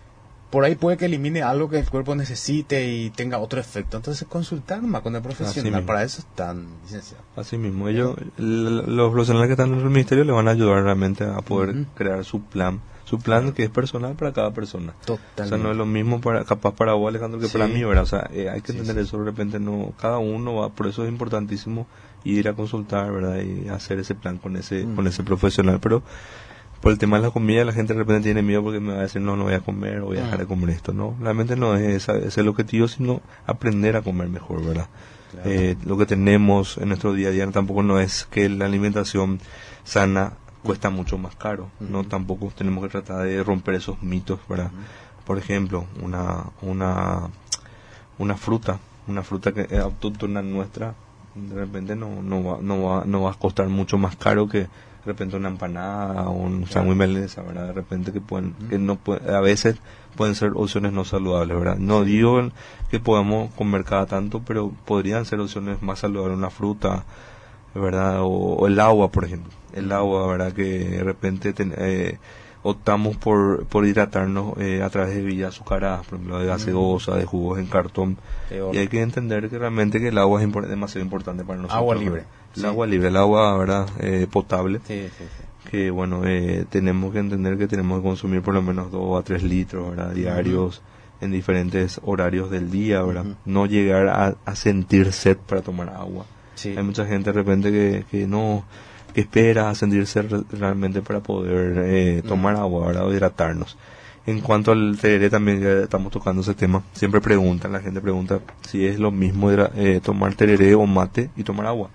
por ahí puede que elimine algo que el cuerpo necesite y tenga otro efecto. Entonces consultar más con el Así profesional, mismo. para eso están, licenciado. Así mismo, ellos, l- los profesionales que están en el ministerio le van a ayudar realmente a poder Ujú. crear su plan, su plan que es personal para cada persona. Totalmente. O sea, no es lo mismo para capaz para vos, Alejandro, que Sí. para mí, ¿verdad? O sea, eh, hay que Sí, entender sí. eso, de repente no, cada uno va, por eso es importantísimo ir a consultar, ¿verdad? Y hacer ese plan con ese, Mm. con ese profesional, pero por el tema de la comida, la gente de repente tiene miedo porque me va a decir, no, no voy a comer o voy a dejar Mm. de comer esto, ¿no? Realmente no es esa, ese es el objetivo, sino aprender a comer mejor, ¿verdad? Claro. Eh, lo que tenemos en nuestro día a día tampoco no es que la alimentación sana cuesta mucho más caro, uh-huh. ¿no? Tampoco tenemos que tratar de romper esos mitos, ¿verdad? Uh-huh. Por ejemplo, una una una fruta, una fruta que es autóctona nuestra, de repente no no va no va no va a costar mucho más caro que de repente una empanada o un sándwich melesa, ¿verdad? De repente que pueden uh-huh. que no puede, a veces pueden ser opciones no saludables, ¿verdad? No digo que podamos comer cada tanto, pero podrían ser opciones más saludables, una fruta, ¿verdad? O, o el agua, por ejemplo. El agua, ¿verdad? Que de repente ten, eh, optamos por, por hidratarnos eh, a través de bebidas azucaradas, por ejemplo, de gaseosa, de jugos en cartón. Y hay que entender que realmente que el agua es impor- demasiado importante para nosotros. Agua libre. El sí. agua libre, el agua, ¿verdad? Eh, potable. Sí, sí, sí. Que, bueno, eh, tenemos que entender que tenemos que consumir por lo menos dos a tres litros, ¿verdad? Diarios, uh-huh. en diferentes horarios del día, ¿verdad? Uh-huh. No llegar a, a sentir sed para tomar agua. Sí. Hay mucha gente de repente que, que no... que espera a sentirse re- realmente para poder eh, tomar mm. agua, ¿verdad? O hidratarnos. En cuanto al tereré, también ya estamos tocando ese tema. Siempre preguntan, la gente pregunta si es lo mismo eh, tomar tereré o mate y tomar agua.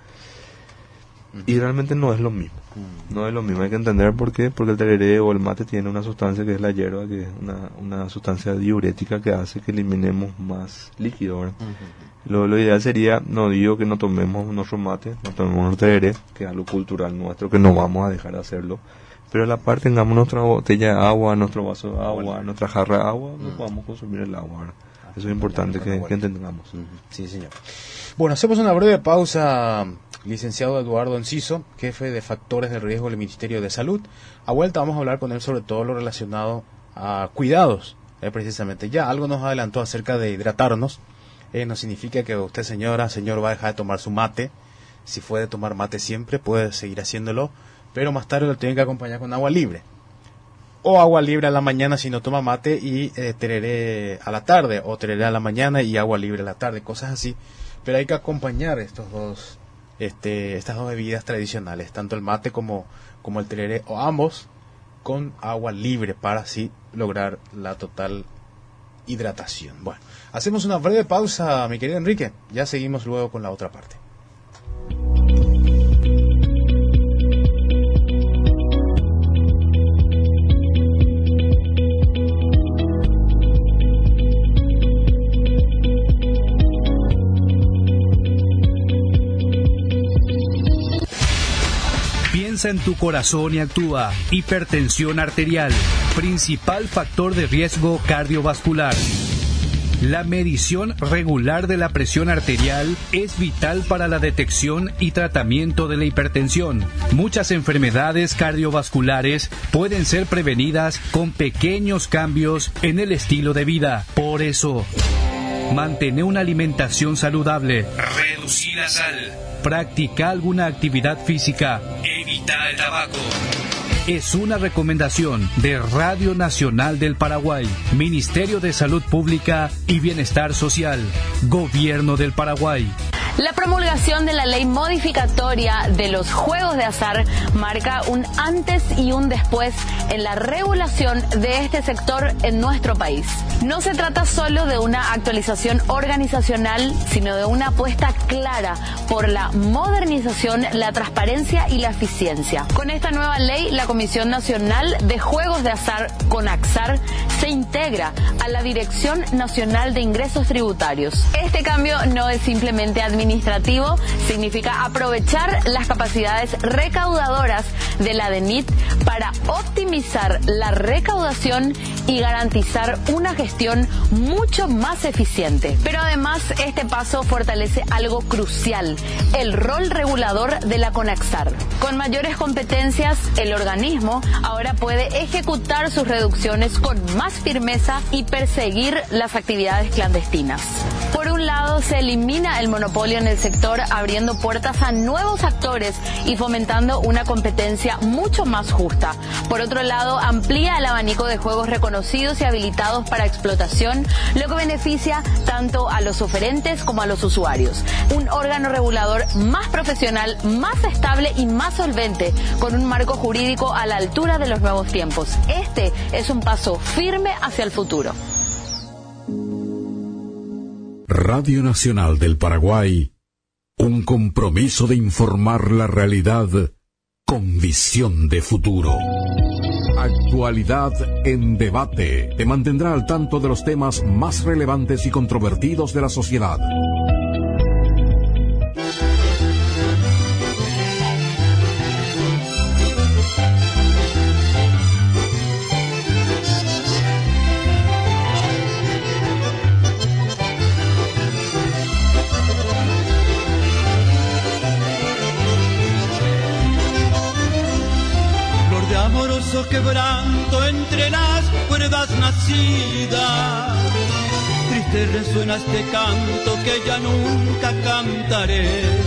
Mm. Y realmente no es lo mismo. Mm. No es lo mismo. Hay que entender por qué. Porque el tereré o el mate tiene una sustancia que es la hierba, que es una, una sustancia diurética que hace que eliminemos más líquido, ¿verdad? Mm-hmm. Lo, lo ideal sería, no digo que no tomemos nuestro mate, no tomemos nuestro tereré, que es algo cultural nuestro, que no vamos a dejar de hacerlo, pero a la par tengamos nuestra botella de agua, nuestro vaso de agua, bueno. nuestra jarra de agua, no mm. podamos consumir el agua, ¿verdad? Eso es importante que, que entendamos. Sí, señor. Bueno, hacemos una breve pausa, licenciado Eduardo Enciso, jefe de Factores de Riesgo del Ministerio de Salud. A vuelta vamos a hablar con él sobre todo lo relacionado a cuidados, eh, precisamente. Ya algo nos adelantó acerca de hidratarnos. Eh, no significa que usted, señora, señor, va a dejar de tomar su mate. Si fue de tomar mate siempre, puede seguir haciéndolo, pero más tarde lo tiene que acompañar con agua libre. O agua libre a la mañana si no toma mate y eh, tereré a la tarde, o tereré a la mañana y agua libre a la tarde, cosas así. Pero hay que acompañar estos dos, este, estas dos bebidas tradicionales, tanto el mate como, como el tereré, o ambos, con agua libre para así lograr la total hidratación. Bueno, hacemos una breve pausa, mi querido Enrique. Ya seguimos luego con la otra parte. Piensa en tu corazón y actúa. Hipertensión arterial, principal factor de riesgo cardiovascular. La medición regular de la presión arterial es vital para la detección y tratamiento de la hipertensión. Muchas enfermedades cardiovasculares pueden ser prevenidas con pequeños cambios en el estilo de vida. Por eso, mantén una alimentación saludable. Reducir la sal. Practica alguna actividad física. Evita el tabaco. Es una recomendación de Radio Nacional del Paraguay, Ministerio de Salud Pública y Bienestar Social, Gobierno del Paraguay. La promulgación de la ley modificatoria de los juegos de azar marca un antes y un después en la regulación de este sector en nuestro país. No se trata solo de una actualización organizacional, sino de una apuesta clara por la modernización, la transparencia y la eficiencia. Con esta nueva ley, la Comisión Nacional de Juegos de Azar, CONAXAR, se integra a la Dirección Nacional de Ingresos Tributarios. Este cambio no es simplemente administrativo, administrativo, significa aprovechar las capacidades recaudadoras de la DENIT para optimizar la recaudación y garantizar una gestión mucho más eficiente. Pero además, este paso fortalece algo crucial, el rol regulador de la CONAXAR. Con mayores competencias, el organismo ahora puede ejecutar sus reducciones con más firmeza y perseguir las actividades clandestinas. Por un lado, se elimina el monopolio en el sector, abriendo puertas a nuevos actores y fomentando una competencia mucho más justa. Por otro lado, amplía el abanico de juegos reconocidos y habilitados para explotación, lo que beneficia tanto a los oferentes como a los usuarios. Un órgano regulador más profesional, más estable y más solvente, con un marco jurídico a la altura de los nuevos tiempos. Este es un paso firme hacia el futuro. Radio Nacional del Paraguay, un compromiso de informar la realidad con con visión de futuro. Actualidad en debate te mantendrá al tanto de los temas más relevantes y controvertidos de la sociedad. Quebranto entre las cuerdas nacidas, triste resuena este canto que ya nunca cantaré.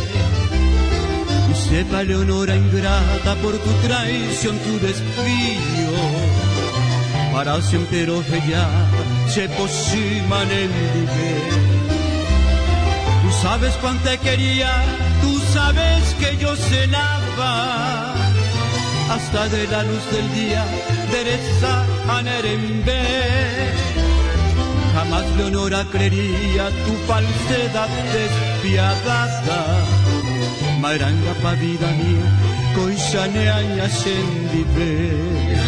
Y sepa, Leonora ingrata, por tu traición, tu desvío, para siempre ella se posiman en viver. Tú sabes cuánto te quería, tú sabes que yo cenaba hasta de la luz del día, dereza a Nerembe. Jamás Leonora creería tu falsedad despiadada. Maranga pa vida mía, coisane añas en viver.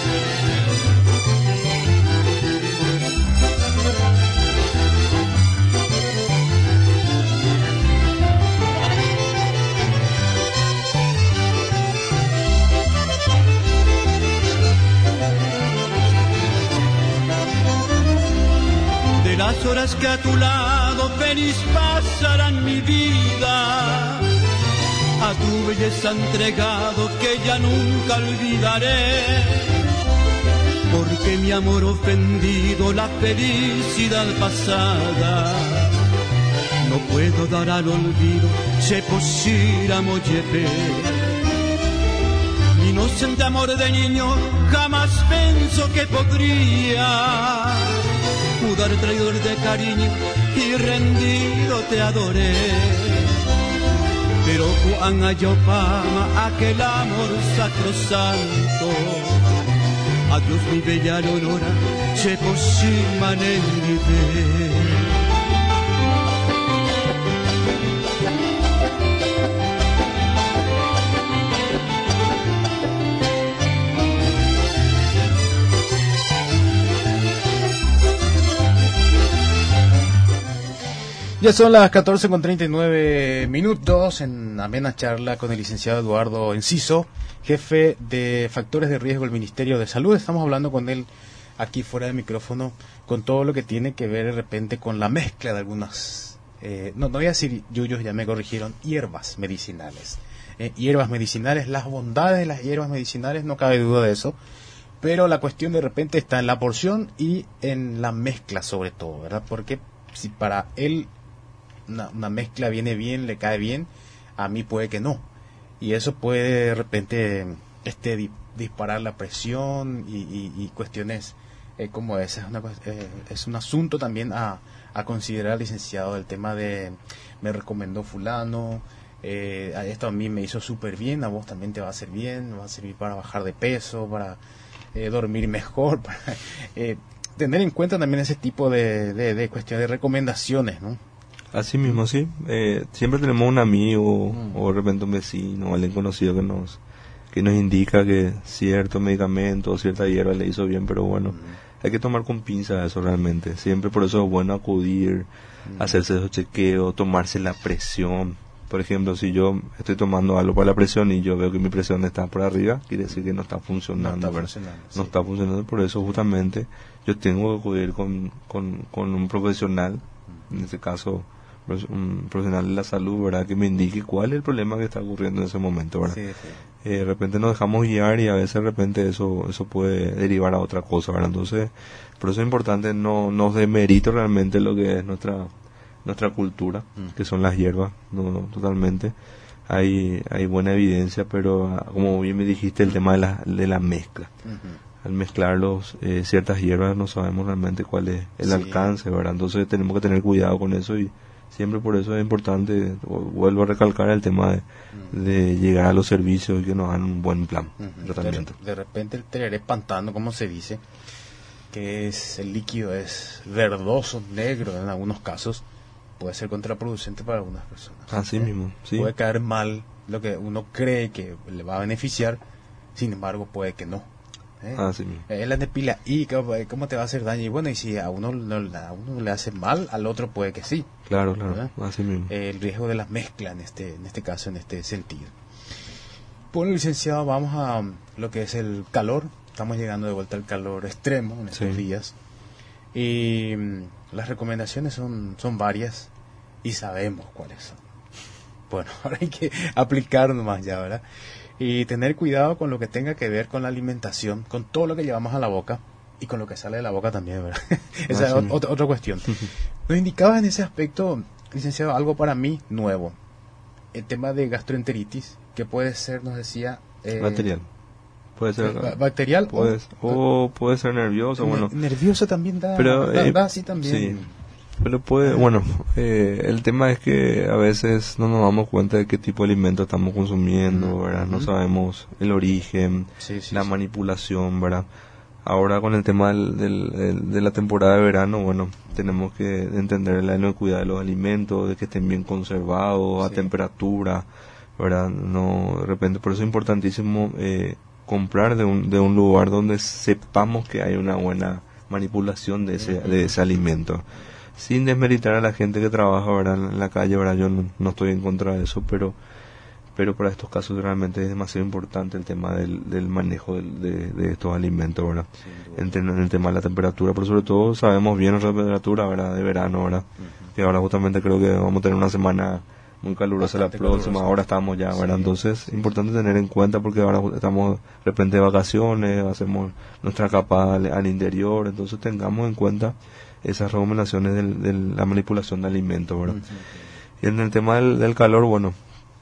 Las horas que a tu lado feliz pasarán mi vida, a tu belleza entregado que ya nunca olvidaré, porque mi amor ofendido la felicidad pasada no puedo dar al olvido, se posiramo llevé. Mi inocente amor de niño jamás pensó que podría mudar traidor de cariño y rendido te adoré. Pero Juan halló fama aquel amor sacrosanto. Adiós mi bella Leonora, se posiman en viver. Ya son las catorce con treinta y nueve minutos en amena charla con el licenciado Eduardo Enciso, jefe de factores de riesgo del Ministerio de Salud. Estamos hablando con él aquí fuera del micrófono con todo lo que tiene que ver de repente con la mezcla de algunas, eh, no, no voy a decir yuyos, ya me corrigieron, hierbas medicinales. Eh, hierbas medicinales, las bondades de las hierbas medicinales, no cabe duda de eso, pero la cuestión de repente está en la porción y en la mezcla sobre todo, ¿verdad? Porque si para él Una, una mezcla viene bien, le cae bien, a mí puede que no, y eso puede de repente este di, disparar la presión y, y, y cuestiones eh, como esa. Es, una, eh, es un asunto también a, a considerar, licenciado, el tema de me recomendó fulano, eh, esto a mí me hizo súper bien, a vos también te va a hacer bien, va a servir para bajar de peso, para eh, dormir mejor, para eh, tener en cuenta también ese tipo de, de, de cuestiones, de recomendaciones, ¿no? Así mismo, sí. Eh, siempre tenemos un amigo mm. o de repente un vecino o alguien conocido que nos que nos indica que cierto medicamento o cierta hierba le hizo bien, pero bueno, mm. hay que tomar con pinza eso realmente. Siempre por eso es bueno acudir, mm. hacerse esos chequeos, tomarse la presión. Por ejemplo, si yo estoy tomando algo para la presión y yo veo que mi presión está por arriba, quiere decir que no está funcionando. No está funcionando, sí. no está funcionando, por eso justamente yo tengo que acudir con, con, con un profesional, mm. en este caso un profesional de la salud, ¿verdad?, que me indique cuál es el problema que está ocurriendo en ese momento, ¿verdad? Sí, sí. Eh, de repente nos dejamos guiar y a veces de repente eso eso puede derivar a otra cosa, ¿verdad? Entonces, por eso es importante no nos demerito realmente lo que es nuestra nuestra cultura, mm. que son las hierbas, no, no totalmente. Hay hay buena evidencia, pero como bien me dijiste, el tema de la de la mezcla. Uh-huh. Al mezclarlos eh, ciertas hierbas no sabemos realmente cuál es el sí. alcance, ¿verdad? Entonces tenemos que tener cuidado con eso y siempre por eso es importante, vuelvo a recalcar el tema de, de llegar a los servicios y que nos hagan un buen plan uh-huh. de tratamiento. De, de repente el tereré pantano, como se dice, que es el líquido es verdoso, negro en algunos casos, puede ser contraproducente para algunas personas. Así ¿eh? mismo, sí. Puede caer mal lo que uno cree que le va a beneficiar, sin embargo puede que no. ¿eh? Ah, sí mismo. Eh, la nepila y ¿cómo, cómo te va a hacer daño? Y bueno, y si a uno, no, a uno le hace mal, al otro puede que sí. Claro, claro, ¿verdad? así mismo. Eh, el riesgo de la mezcla en este, en este caso, en este sentido. Bueno, licenciado, vamos a lo que es el calor. Estamos llegando de vuelta al calor extremo en estos Sí. días. Y mm, las recomendaciones son, son varias y sabemos cuáles son. Bueno, ahora hay que aplicar nomás ya, ¿verdad? Y tener cuidado con lo que tenga que ver con la alimentación, con todo lo que llevamos a la boca y con lo que sale de la boca también, ¿verdad? Esa es Ah, sí. ot- otra, otra cuestión. Nos indicabas en ese aspecto, licenciado, algo para mí nuevo. El tema de gastroenteritis, que puede ser, nos decía... eh, Bacterial. Puede ser. ba- bacterial Puede, o, o puede ser nervioso, bueno. nervioso también da, Pero, da, eh, da así también. sí. Pero puede, bueno, eh, el tema es que a veces no nos damos cuenta de qué tipo de alimento estamos consumiendo, Ujú. ¿verdad? No sabemos el origen, Sí, sí, la sí. manipulación, ¿verdad? Ahora con el tema del, del- del- de la temporada de verano, bueno, tenemos que entender la inocuidad de los alimentos, de que estén bien conservados, a Sí. temperatura, ¿verdad? No, de repente, por eso es importantísimo eh, comprar de un, de un lugar donde sepamos que hay una buena manipulación de ese, de ese alimento. Sin desmeritar a la gente que trabaja, ¿verdad? En la calle, ¿verdad? Yo no, no estoy en contra de eso, pero pero para estos casos realmente es demasiado importante el tema del, del manejo del- de, de estos alimentos, ¿verdad? En, ten- en el tema de la temperatura, pero sobre todo sabemos bien la temperatura, ¿verdad? De verano, ¿verdad? Que ahora justamente creo que vamos a tener una semana muy calurosa la Bastante próxima, calurosa. ahora estamos ya, ¿verdad? Sí, Entonces, sí, importante tener en cuenta porque ahora estamos de repente de vacaciones, hacemos nuestra escapada al, al interior, entonces tengamos en cuenta esas recomendaciones del- de la manipulación de alimentos, ¿verdad? Y en el tema del, del calor, bueno,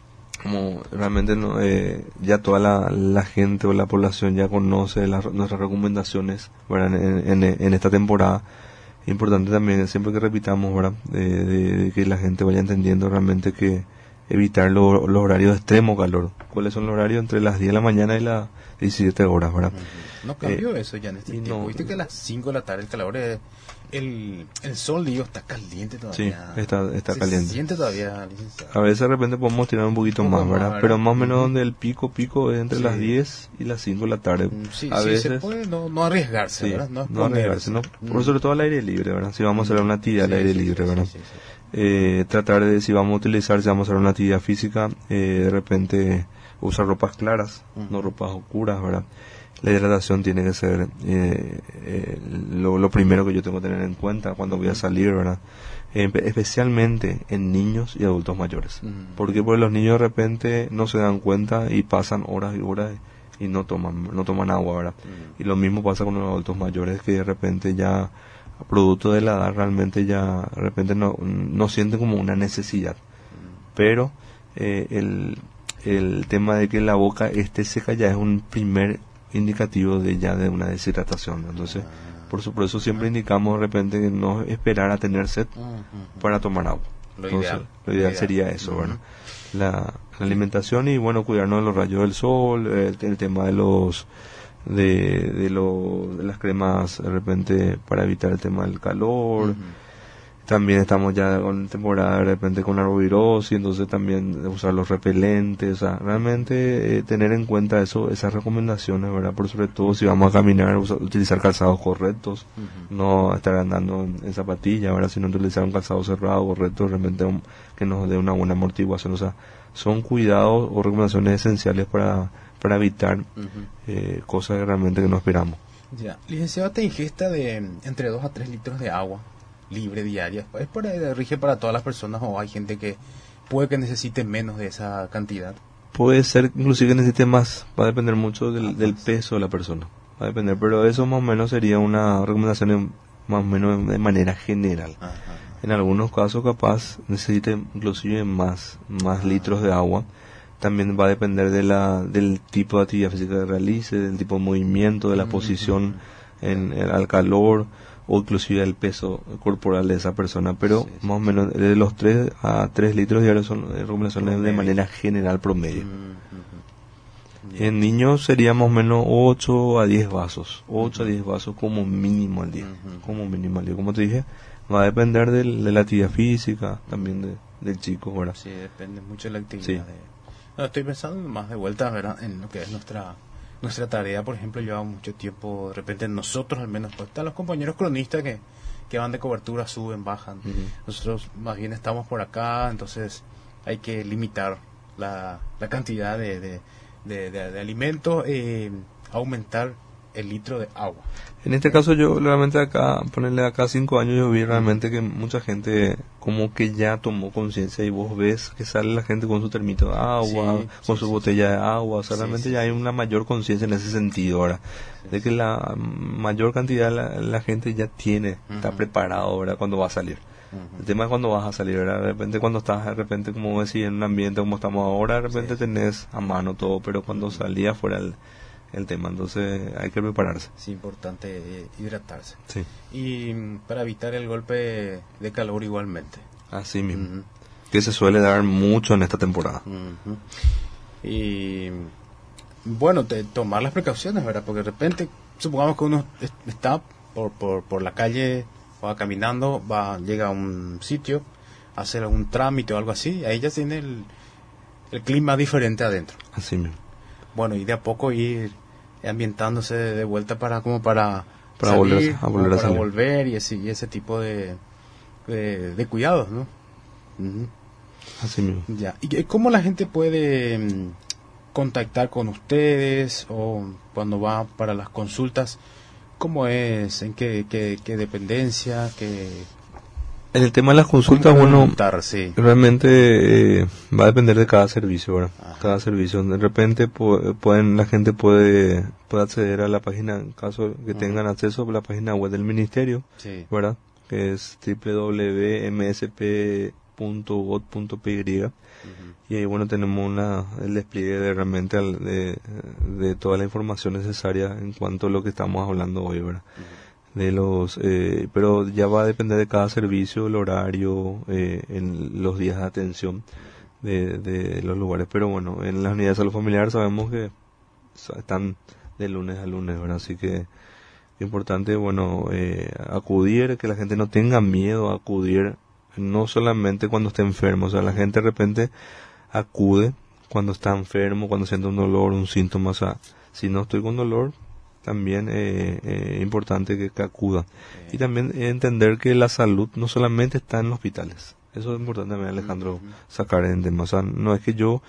como realmente no, eh, ya toda la, la gente o la población ya conoce las, nuestras recomendaciones, ¿verdad? En, en, en esta temporada, importante también siempre que repitamos, ¿verdad? De, de- de que la gente vaya entendiendo realmente que evitar lo- los horarios de extremo calor. ¿Cuáles son los horarios? Entre las diez de la mañana y las diecisiete horas, ¿verdad? No cambió eso ya en este y tiempo. no- Viste que a las cinco de la tarde el calor es... El, el sol, digo, está caliente Sí, todavía. está, está Se caliente. siente todavía, licenciado. A veces de repente podemos tirar un poquito Un poco más, más, ¿verdad? ¿verdad? Pero más o menos Ujú. donde el pico, pico es entre Sí. las diez y las cinco de la tarde. Mm, Sí, a sí, veces... se puede no, no arriesgarse, Sí, ¿verdad? no, exponerse. arriesgarse, ¿no? Mm. Por sobre todo al aire libre, ¿verdad? Si vamos a hacer una actividad Sí, al aire sí, libre, sí, ¿verdad? sí, sí, sí. Eh, tratar de, si vamos a utilizar, si vamos a hacer una actividad física, eh, de repente usar ropas claras, Ujú. no ropas oscuras, ¿verdad? La hidratación tiene que ser eh, eh, lo, lo primero que yo tengo que tener en cuenta cuando voy a salir, ¿verdad? Eh, especialmente en niños y adultos mayores. Ujú. Porque pues los niños de repente no se dan cuenta y pasan horas y horas y no toman no toman agua, ¿verdad? Ujú. Y lo mismo pasa con los adultos mayores que de repente ya, producto de la edad, realmente ya de repente no, no sienten como una necesidad. Pero eh, el, el tema de que la boca esté seca ya es un primer indicativo de ya de una deshidratación. Entonces, por eso, por eso siempre indicamos de repente que no esperar a tener sed Ujú, ujú. para tomar agua. Lo Entonces, ideal. lo ideal sería eso, Ujú. ¿verdad? La, la alimentación y bueno, cuidarnos de los rayos del sol, el, el tema de los de, de, lo, de las cremas de repente para evitar el tema del calor. Ujú. También estamos ya con temporada de repente con arbovirosis, entonces también usar los repelentes, o sea, realmente eh, tener en cuenta eso, esas recomendaciones, ¿verdad? Por sobre todo si vamos a caminar, usa- utilizar calzados correctos, Ujú. no estar andando en, en zapatillas, ¿verdad? Sino utilizar un calzado cerrado, correcto, realmente un- que nos dé una buena amortiguación, o sea, son cuidados o recomendaciones esenciales para, para evitar Ujú. eh, cosas que realmente que no esperamos. Ya. Licenciado, ¿te ingesta de mm, entre dos a tres litros de agua libre diaria? ¿Es para, rige para todas las personas o hay gente que puede que necesite menos de esa cantidad? Puede ser inclusive que necesite más, va a depender mucho del, del peso de la persona, va a depender, pero eso más o menos sería una recomendación en- más o menos de manera general. Ajá. En algunos casos capaz necesite inclusive más, más litros de agua. También va a depender de la, del tipo de actividad física que realice, del tipo de movimiento, de la Mm, posición en, en- al calor o inclusive el peso corporal de esa persona. Pero Sí, sí, más o menos de los tres a tres litros diarios son eh, recomendaciones de Promedio. manera general promedio. Mm, ujú. Ya. En niños sería más o menos ocho a diez vasos, ocho a diez vasos como mínimo al día, Ujú. como mínimo al día. Como te dije, va a depender del- de la actividad física, también de, del chico, ¿verdad? Sí, depende mucho de la actividad Sí. de, No, estoy pensando más de vuelta, ¿verdad?, en lo que es nuestra nuestra tarea. Por ejemplo, lleva mucho tiempo, de repente nosotros al menos, pues están los compañeros cronistas que, que van de cobertura, suben, bajan. Uh-huh. Nosotros más bien estamos por acá, entonces hay que limitar la, la cantidad de, de, de, de, de alimentos, eh, aumentar el litro de agua. En este caso yo realmente acá, ponerle acá cinco años, yo vi realmente que mucha gente como que ya tomó conciencia, y vos ves que sale la gente con su termito de agua, sí, con sí, su sí, botella sí. de agua, o sea, sí, realmente sí, ya hay una mayor conciencia en ese sentido ahora, sí, de que la mayor cantidad la, la gente ya tiene, uh-huh. está preparado, ¿verdad?, cuando va a salir. Uh-huh. El tema es cuando vas a salir, ¿verdad? De repente cuando estás, de repente, como decía, en un ambiente como estamos ahora, de repente sí. tenés a mano todo, pero cuando uh-huh. salías fuera el el tema, entonces hay que prepararse. Es importante eh, hidratarse. Sí. Y para evitar el golpe de calor igualmente. Así mismo. Uh-huh. Que se suele dar mucho en esta temporada. Uh-huh. Y bueno, te, tomar las precauciones, ¿verdad? Porque de repente, supongamos que uno está por, por, por la calle, va caminando, va llega a un sitio, a hacer algún trámite o algo así, ahí ya tiene el, el clima diferente adentro. Así mismo. Bueno, y de a poco ir ambientándose de vuelta para como para, para salir, volver a, volver, a para salir. volver y ese, y ese tipo de, de, de cuidados, ¿no? Uh-huh. Así mismo. Ya. ¿Y cómo la gente puede um, contactar con ustedes o cuando va para las consultas? ¿Cómo es? ¿En qué, qué, qué dependencia? ¿Qué...? En el tema de las consultas, bueno, montar, sí. realmente eh, va a depender de cada servicio, ¿verdad? Ajá. Cada servicio. De repente pu- pueden la gente puede puede acceder a la página, en caso que uh-huh. tengan acceso a la página web del ministerio, sí. ¿verdad? Que es doble u doble u doble u punto m s p punto gov punto p y. Uh-huh. Y ahí, bueno, tenemos una el despliegue de realmente al, de, de toda la información necesaria en cuanto a lo que estamos hablando hoy, ¿verdad? Uh-huh. De los eh, pero ya va a depender de cada servicio, el horario, eh, en los días de atención de, de los lugares, pero bueno, en las unidades de salud familiar sabemos que están de lunes a lunes, ¿verdad? Así que es importante, bueno, eh, acudir, que la gente no tenga miedo a acudir, no solamente cuando esté enfermo, o sea, la gente de repente acude cuando está enfermo, cuando siente un dolor, un síntoma, o sea, si no estoy con dolor, también es eh, eh, importante que, que acuda. Sí. Y también entender que la salud no solamente está en los hospitales. Eso es importante también, Alejandro, uh-huh. sacar en tema. O sea, no es que yo,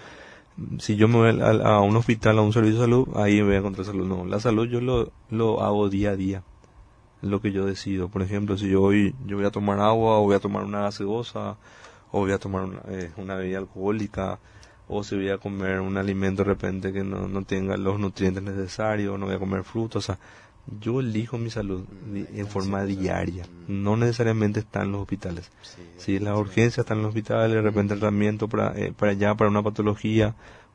si yo me voy a, a un hospital, a un servicio de salud, ahí voy a encontrar salud. No, la salud yo lo, lo hago día a día. Es lo que yo decido. Por ejemplo, si yo voy, yo voy a tomar agua, o voy a tomar una gaseosa, o voy a tomar una, eh, una bebida alcohólica, o si voy a comer un alimento de repente que no, no tenga los nutrientes necesarios, no voy a comer frutas, o sea, yo elijo mi salud di, en forma diaria, no necesariamente está en los hospitales. Sí, si la urgencia está en los hospitales, de repente el tratamiento para, eh, para allá, para una patología,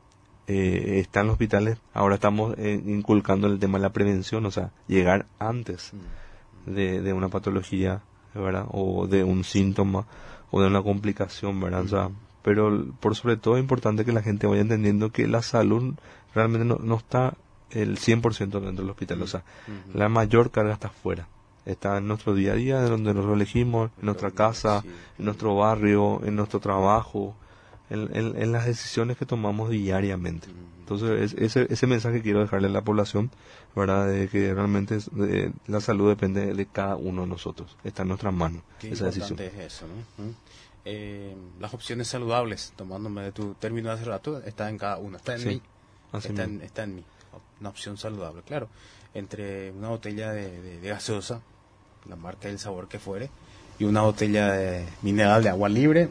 eh, está en los hospitales, ahora estamos eh, inculcando el tema de la prevención, o sea, llegar antes de, de una patología, ¿verdad? O de un síntoma, o de una complicación, ¿verdad? O sea, pero por sobre todo es importante que la gente vaya entendiendo que la salud realmente no, no está el cien por ciento dentro del hospital, o sea, uh-huh. la mayor carga está afuera, está en nuestro día a día, de donde nos elegimos, en nuestra casa, sí. en nuestro barrio, en nuestro trabajo, en, en, en las decisiones que tomamos diariamente. Uh-huh. Entonces, es, ese, ese mensaje quiero dejarle a la población, ¿verdad? De que realmente es, de, la salud depende de cada uno de nosotros, está en nuestras manos. Qué esa decisión. Es eso, ¿no? ¿Mm? Eh, las opciones saludables, tomándome de tu término de hace rato, está en cada uno, está en sí, mí, está en, está en mí, una opción saludable, claro, entre una botella de, de, de gaseosa, la marca y el sabor que fuere, y una botella de mineral de agua libre,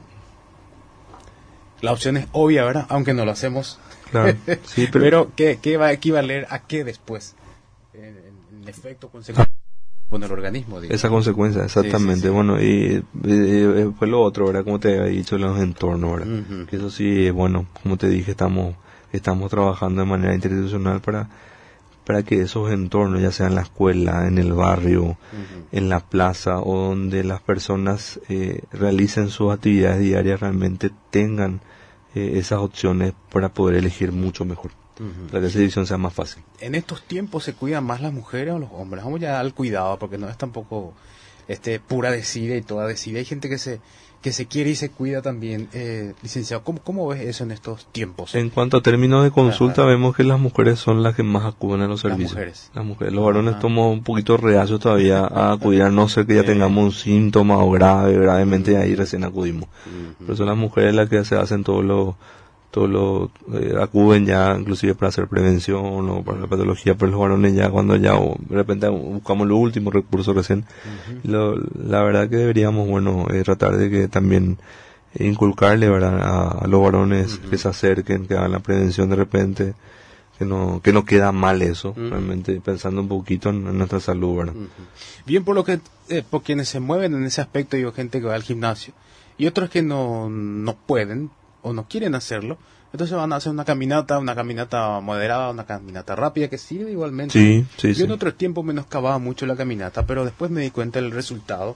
la opción es obvia, ¿verdad? Aunque no lo hacemos, claro, sí, pero, pero ¿qué, ¿qué va a equivaler a qué después? En, en efecto, consecuencia con el organismo, digamos. Esa consecuencia, exactamente. Sí, sí, sí. Bueno, y, y fue lo otro, ¿verdad? Como te había dicho, los entornos, ¿verdad? Uh-huh. Que eso sí, bueno, como te dije, estamos estamos trabajando de manera interinstitucional para para que esos entornos, ya sea en la escuela, en el barrio, uh-huh. en la plaza, o donde las personas eh, realicen sus actividades diarias, realmente tengan eh, esas opciones para poder elegir mucho mejor. Uh-huh. Para que esa decisión sea más fácil. En estos tiempos se cuidan más las mujeres o los hombres. Vamos ya al cuidado, porque no es tampoco este pura decide y toda decide. Hay gente que se que se quiere y se cuida también. Eh, licenciado, ¿cómo, ¿cómo ves eso en estos tiempos? En cuanto a términos de consulta, Ajá. vemos que las mujeres son las que más acuden a los servicios. Las mujeres. Las mujeres. Los varones Ajá. somos un poquito reacios todavía a acudir, a no ser que ya Eh. tengamos un síntoma o grave, gravemente, ahí recién acudimos. Ujú. Pero son las mujeres las que se hacen todo lo, todo lo, eh, acuden ya inclusive para hacer prevención o para la patología, pero los varones ya cuando ya o, de repente buscamos los últimos recursos recién. Ujú. Lo, la verdad que deberíamos, bueno, eh, tratar de que también eh, inculcarle, ¿verdad?, a, a los varones Ujú. que se acerquen, que hagan la prevención de repente, que no, que no queda mal eso, Ujú. realmente pensando un poquito en, en nuestra salud, ¿verdad? Ujú. Bien, por lo que, eh, por quienes se mueven en ese aspecto, digo, gente que va al gimnasio, y otros que no, no pueden o no quieren hacerlo, entonces van a hacer una caminata, una caminata moderada, una caminata rápida, que sirve igualmente. Sí, sí, Yo sí. en otro tiempo menoscababa mucho la caminata, pero después me di cuenta del resultado,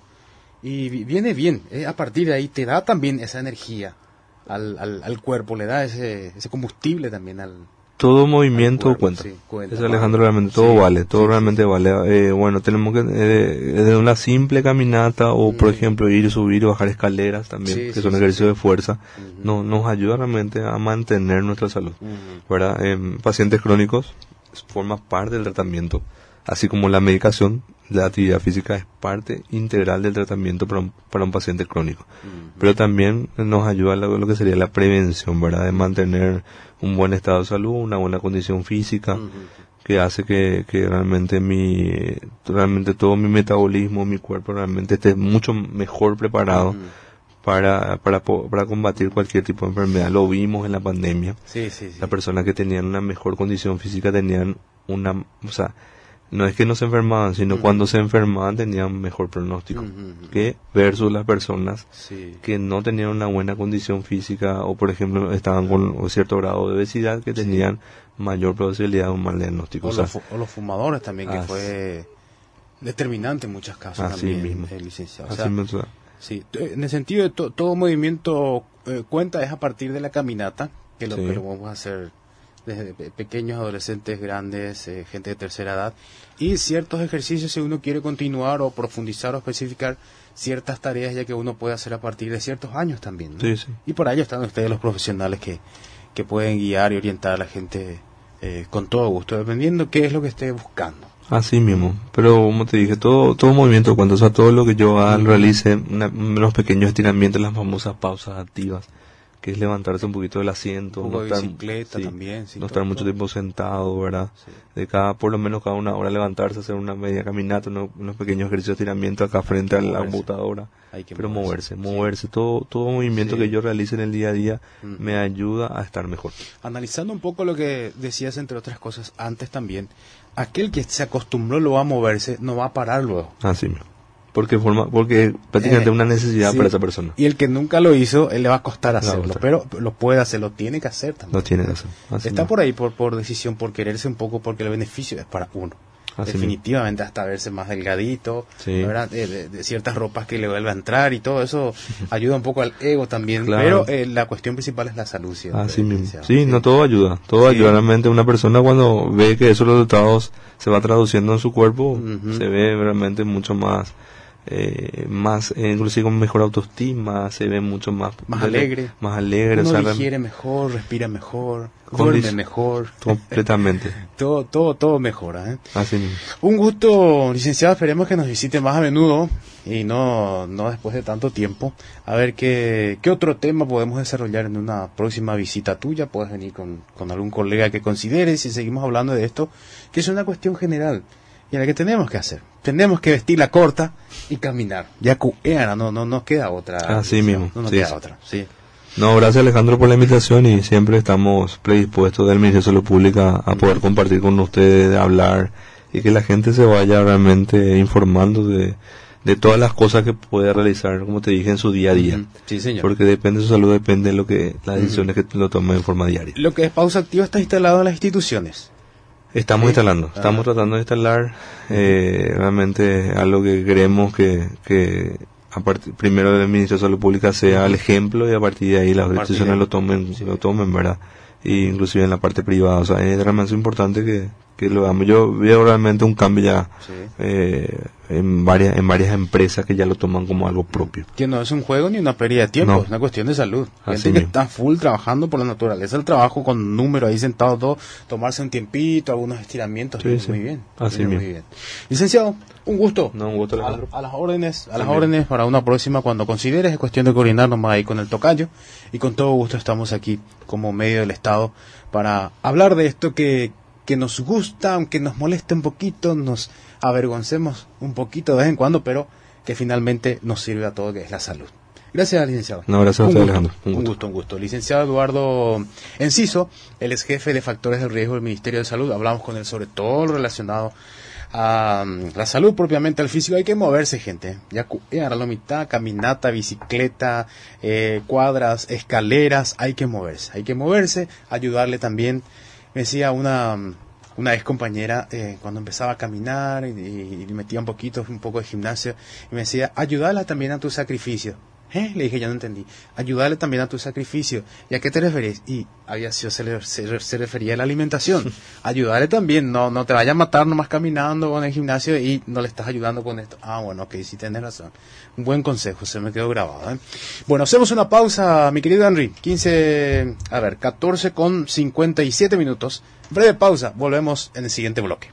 y vi- viene bien, eh, a partir de ahí te da también esa energía al, al, al cuerpo, le da ese, ese combustible también al... Todo movimiento cuerpo, cuenta. sí, cuenta. Es Alejandro, realmente todo Sí, vale, todo sí, realmente sí, sí. vale. Eh, bueno, tenemos que, eh, desde una simple caminata o, por Mm. ejemplo, ir, subir o bajar escaleras también, Sí, que sí, son sí, ejercicios sí. de fuerza, Ujú. no, nos ayuda realmente a mantener nuestra salud. Ujú. ¿Verdad? En pacientes crónicos forma parte del tratamiento, así como la medicación, la actividad física es parte integral del tratamiento para un, para un paciente crónico. Ujú. Pero también nos ayuda lo, lo que sería la prevención, ¿verdad? De mantener un buen estado de salud, una buena condición física, Ujú. que hace que, que realmente mi, realmente todo mi metabolismo, mi cuerpo realmente esté mucho mejor preparado Ujú. para, para, po- para combatir cualquier tipo de enfermedad. Lo vimos en la pandemia. Sí, sí, sí. Las personas que tenían una mejor condición física tenían una, o sea, no es que no se enfermaban, sino Ujú. cuando se enfermaban tenían mejor pronóstico. Ujú, ujú. Que versus las personas Sí. que no tenían una buena condición física o, por ejemplo, estaban con un cierto grado de obesidad, que tenían mayor probabilidad de un mal diagnóstico. O, O sea, los, fu- o los fumadores también, que Así- fue determinante en muchos casos Así también, mismo. el licenciado. O así sea, me- o sea, sí, t- en el sentido de to- todo movimiento eh, cuenta es a partir de la caminata, que lo, Sí. que lo vamos a hacer desde pe- pequeños, adolescentes, grandes, eh, gente de tercera edad, y ciertos ejercicios si uno quiere continuar o profundizar o especificar ciertas tareas ya que uno puede hacer a partir de ciertos años también, ¿no? Sí, sí. Y por ahí están ustedes los profesionales que, que pueden guiar y orientar a la gente eh, con todo gusto, dependiendo qué es lo que esté buscando. Así mismo, pero como te dije, todo todo movimiento cuenta, o sea, todo lo que yo haga, realice, una- unos pequeños estiramientos, las famosas pausas activas, que es levantarse un poquito del asiento, Un poco no de estar, bicicleta sí, también, sí, no todo, estar mucho todo. tiempo sentado, ¿verdad? Sí. De cada, por lo menos cada una hora levantarse, hacer una media caminata, unos, unos pequeños ejercicios de estiramiento acá frente a la moverse. computadora, Hay que pero moverse, moverse, sí. moverse, todo todo movimiento Sí. que yo realice en el día a día Ujú. me ayuda a estar mejor. Analizando un poco lo que decías, entre otras cosas, antes también, aquel que se acostumbró luego a moverse no va a parar luego. Así mismo. Porque forma, porque prácticamente Eh, una necesidad sí. para esa persona. Y el que nunca lo hizo, él le va a costar va a hacerlo, costar. pero lo puede hacer, lo tiene que hacer también. Lo tiene que hacer. Así Está mismo. por ahí por, por decisión, por quererse un poco, porque el beneficio es para uno. Así Definitivamente, hasta verse más delgadito, Sí. ¿verdad? De, de- de ciertas ropas que le vuelva a entrar y todo eso ayuda un poco al ego también. Claro. Pero eh, la cuestión principal es la salud. siempre, Así mismo. licenciado. Sí, no todo ayuda. Todo Sí. ayuda realmente. Una persona cuando ve que esos resultados se va traduciendo en su cuerpo, Ujú. se ve realmente mucho más, eh, más, eh, inclusive con mejor autoestima, se ve mucho más, Más alegre. Más alegre. Uno o sea, real- digiere mejor, respira mejor, Condi- duerme mejor. completamente. todo, todo, todo mejora, ¿eh? Así mismo. Un gusto, licenciado. Esperemos que nos visite más a menudo y no, no después de tanto tiempo. A ver qué, qué otro tema podemos desarrollar en una próxima visita tuya. Puedes venir con, con algún colega que consideres y seguimos hablando de esto, que es una cuestión general y a la que tenemos que hacer. Tenemos que vestir la corta y caminar. Ya cuera, no, no nos queda otra. Así licenciado. mismo, No nos sí, queda sí. otra. Sí. No, gracias Alejandro por la invitación y siempre estamos predispuestos del Ministerio de Salud Pública a poder compartir con ustedes, de hablar y que la gente se vaya realmente informando de, de todas las cosas que puede realizar, como te dije, en su día a día. Ujú. Sí, señor. Porque depende de su salud, depende de lo que las decisiones que lo tomen en forma diaria. Lo que es pausa activa está instalado en las instituciones. Estamos Sí. instalando, estamos Ah. tratando de instalar eh, realmente algo que queremos que, que a partir, primero el Ministerio de Salud Pública sea el ejemplo y a partir de ahí las A partir instituciones de ahí. lo tomen, Sí. lo tomen, ¿verdad? Y inclusive en la parte privada, o sea, es realmente importante que, que lo damos. Yo veo realmente un cambio ya Sí. eh, en varias en varias empresas que ya lo toman como algo propio. Que no es un juego ni una pérdida de tiempo, No. es una cuestión de salud. Así Gente que mismo. está full trabajando por la naturaleza, el trabajo con números ahí sentados, todo, tomarse un tiempito, algunos estiramientos, Sí, viene sí. muy bien. Así viene muy mismo. bien. Licenciado, un gusto. No, un gusto, A, Alejandro. a las órdenes, a las También. órdenes para una próxima cuando consideres, es cuestión de coordinar nomás ahí con el tocayo y con todo gusto estamos aquí como medio del Estado para hablar de esto que, que nos gusta, aunque nos moleste un poquito, nos avergoncemos un poquito de vez en cuando, pero que finalmente nos sirve a todo, que es la salud. Gracias, licenciado. No, gracias a Un usted, gusto, Alejandro. Un Un gusto. gusto, un gusto. Licenciado Eduardo Enciso, él es jefe de factores del riesgo del Ministerio de Salud. Hablamos con él sobre todo lo relacionado a um, la salud propiamente, al físico. Hay que moverse, gente. Ya cu- ya a la mitad, caminata, bicicleta, eh, cuadras, escaleras. Hay que moverse. Hay que moverse, ayudarle también. Me decía una... Una ex compañera, eh, cuando empezaba a caminar y, y, y metía un poquito, un poco de gimnasio, y me decía, ayúdala también a tu sacrificio. ¿Eh? Le dije, yo no entendí. Ayúdale también a tu sacrificio. ¿Y a qué te referís? Y había sido, se, le- se, se refería a la alimentación. Ayudarle también, no no te vayas a matar nomás caminando con el gimnasio y no le estás ayudando con esto. Ah, bueno, ok, sí tienes razón. Un buen consejo, se me quedó grabado. ¿eh? Bueno, hacemos una pausa, mi querido Henry. quince, a ver, catorce con cincuenta y siete minutos. Breve pausa, volvemos en el siguiente bloque.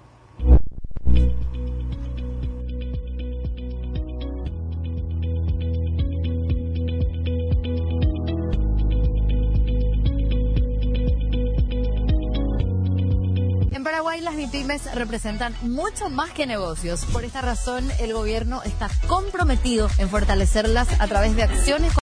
En Paraguay las MIPYMES representan mucho más que negocios. Por esta razón, el gobierno está comprometido en fortalecerlas a través de acciones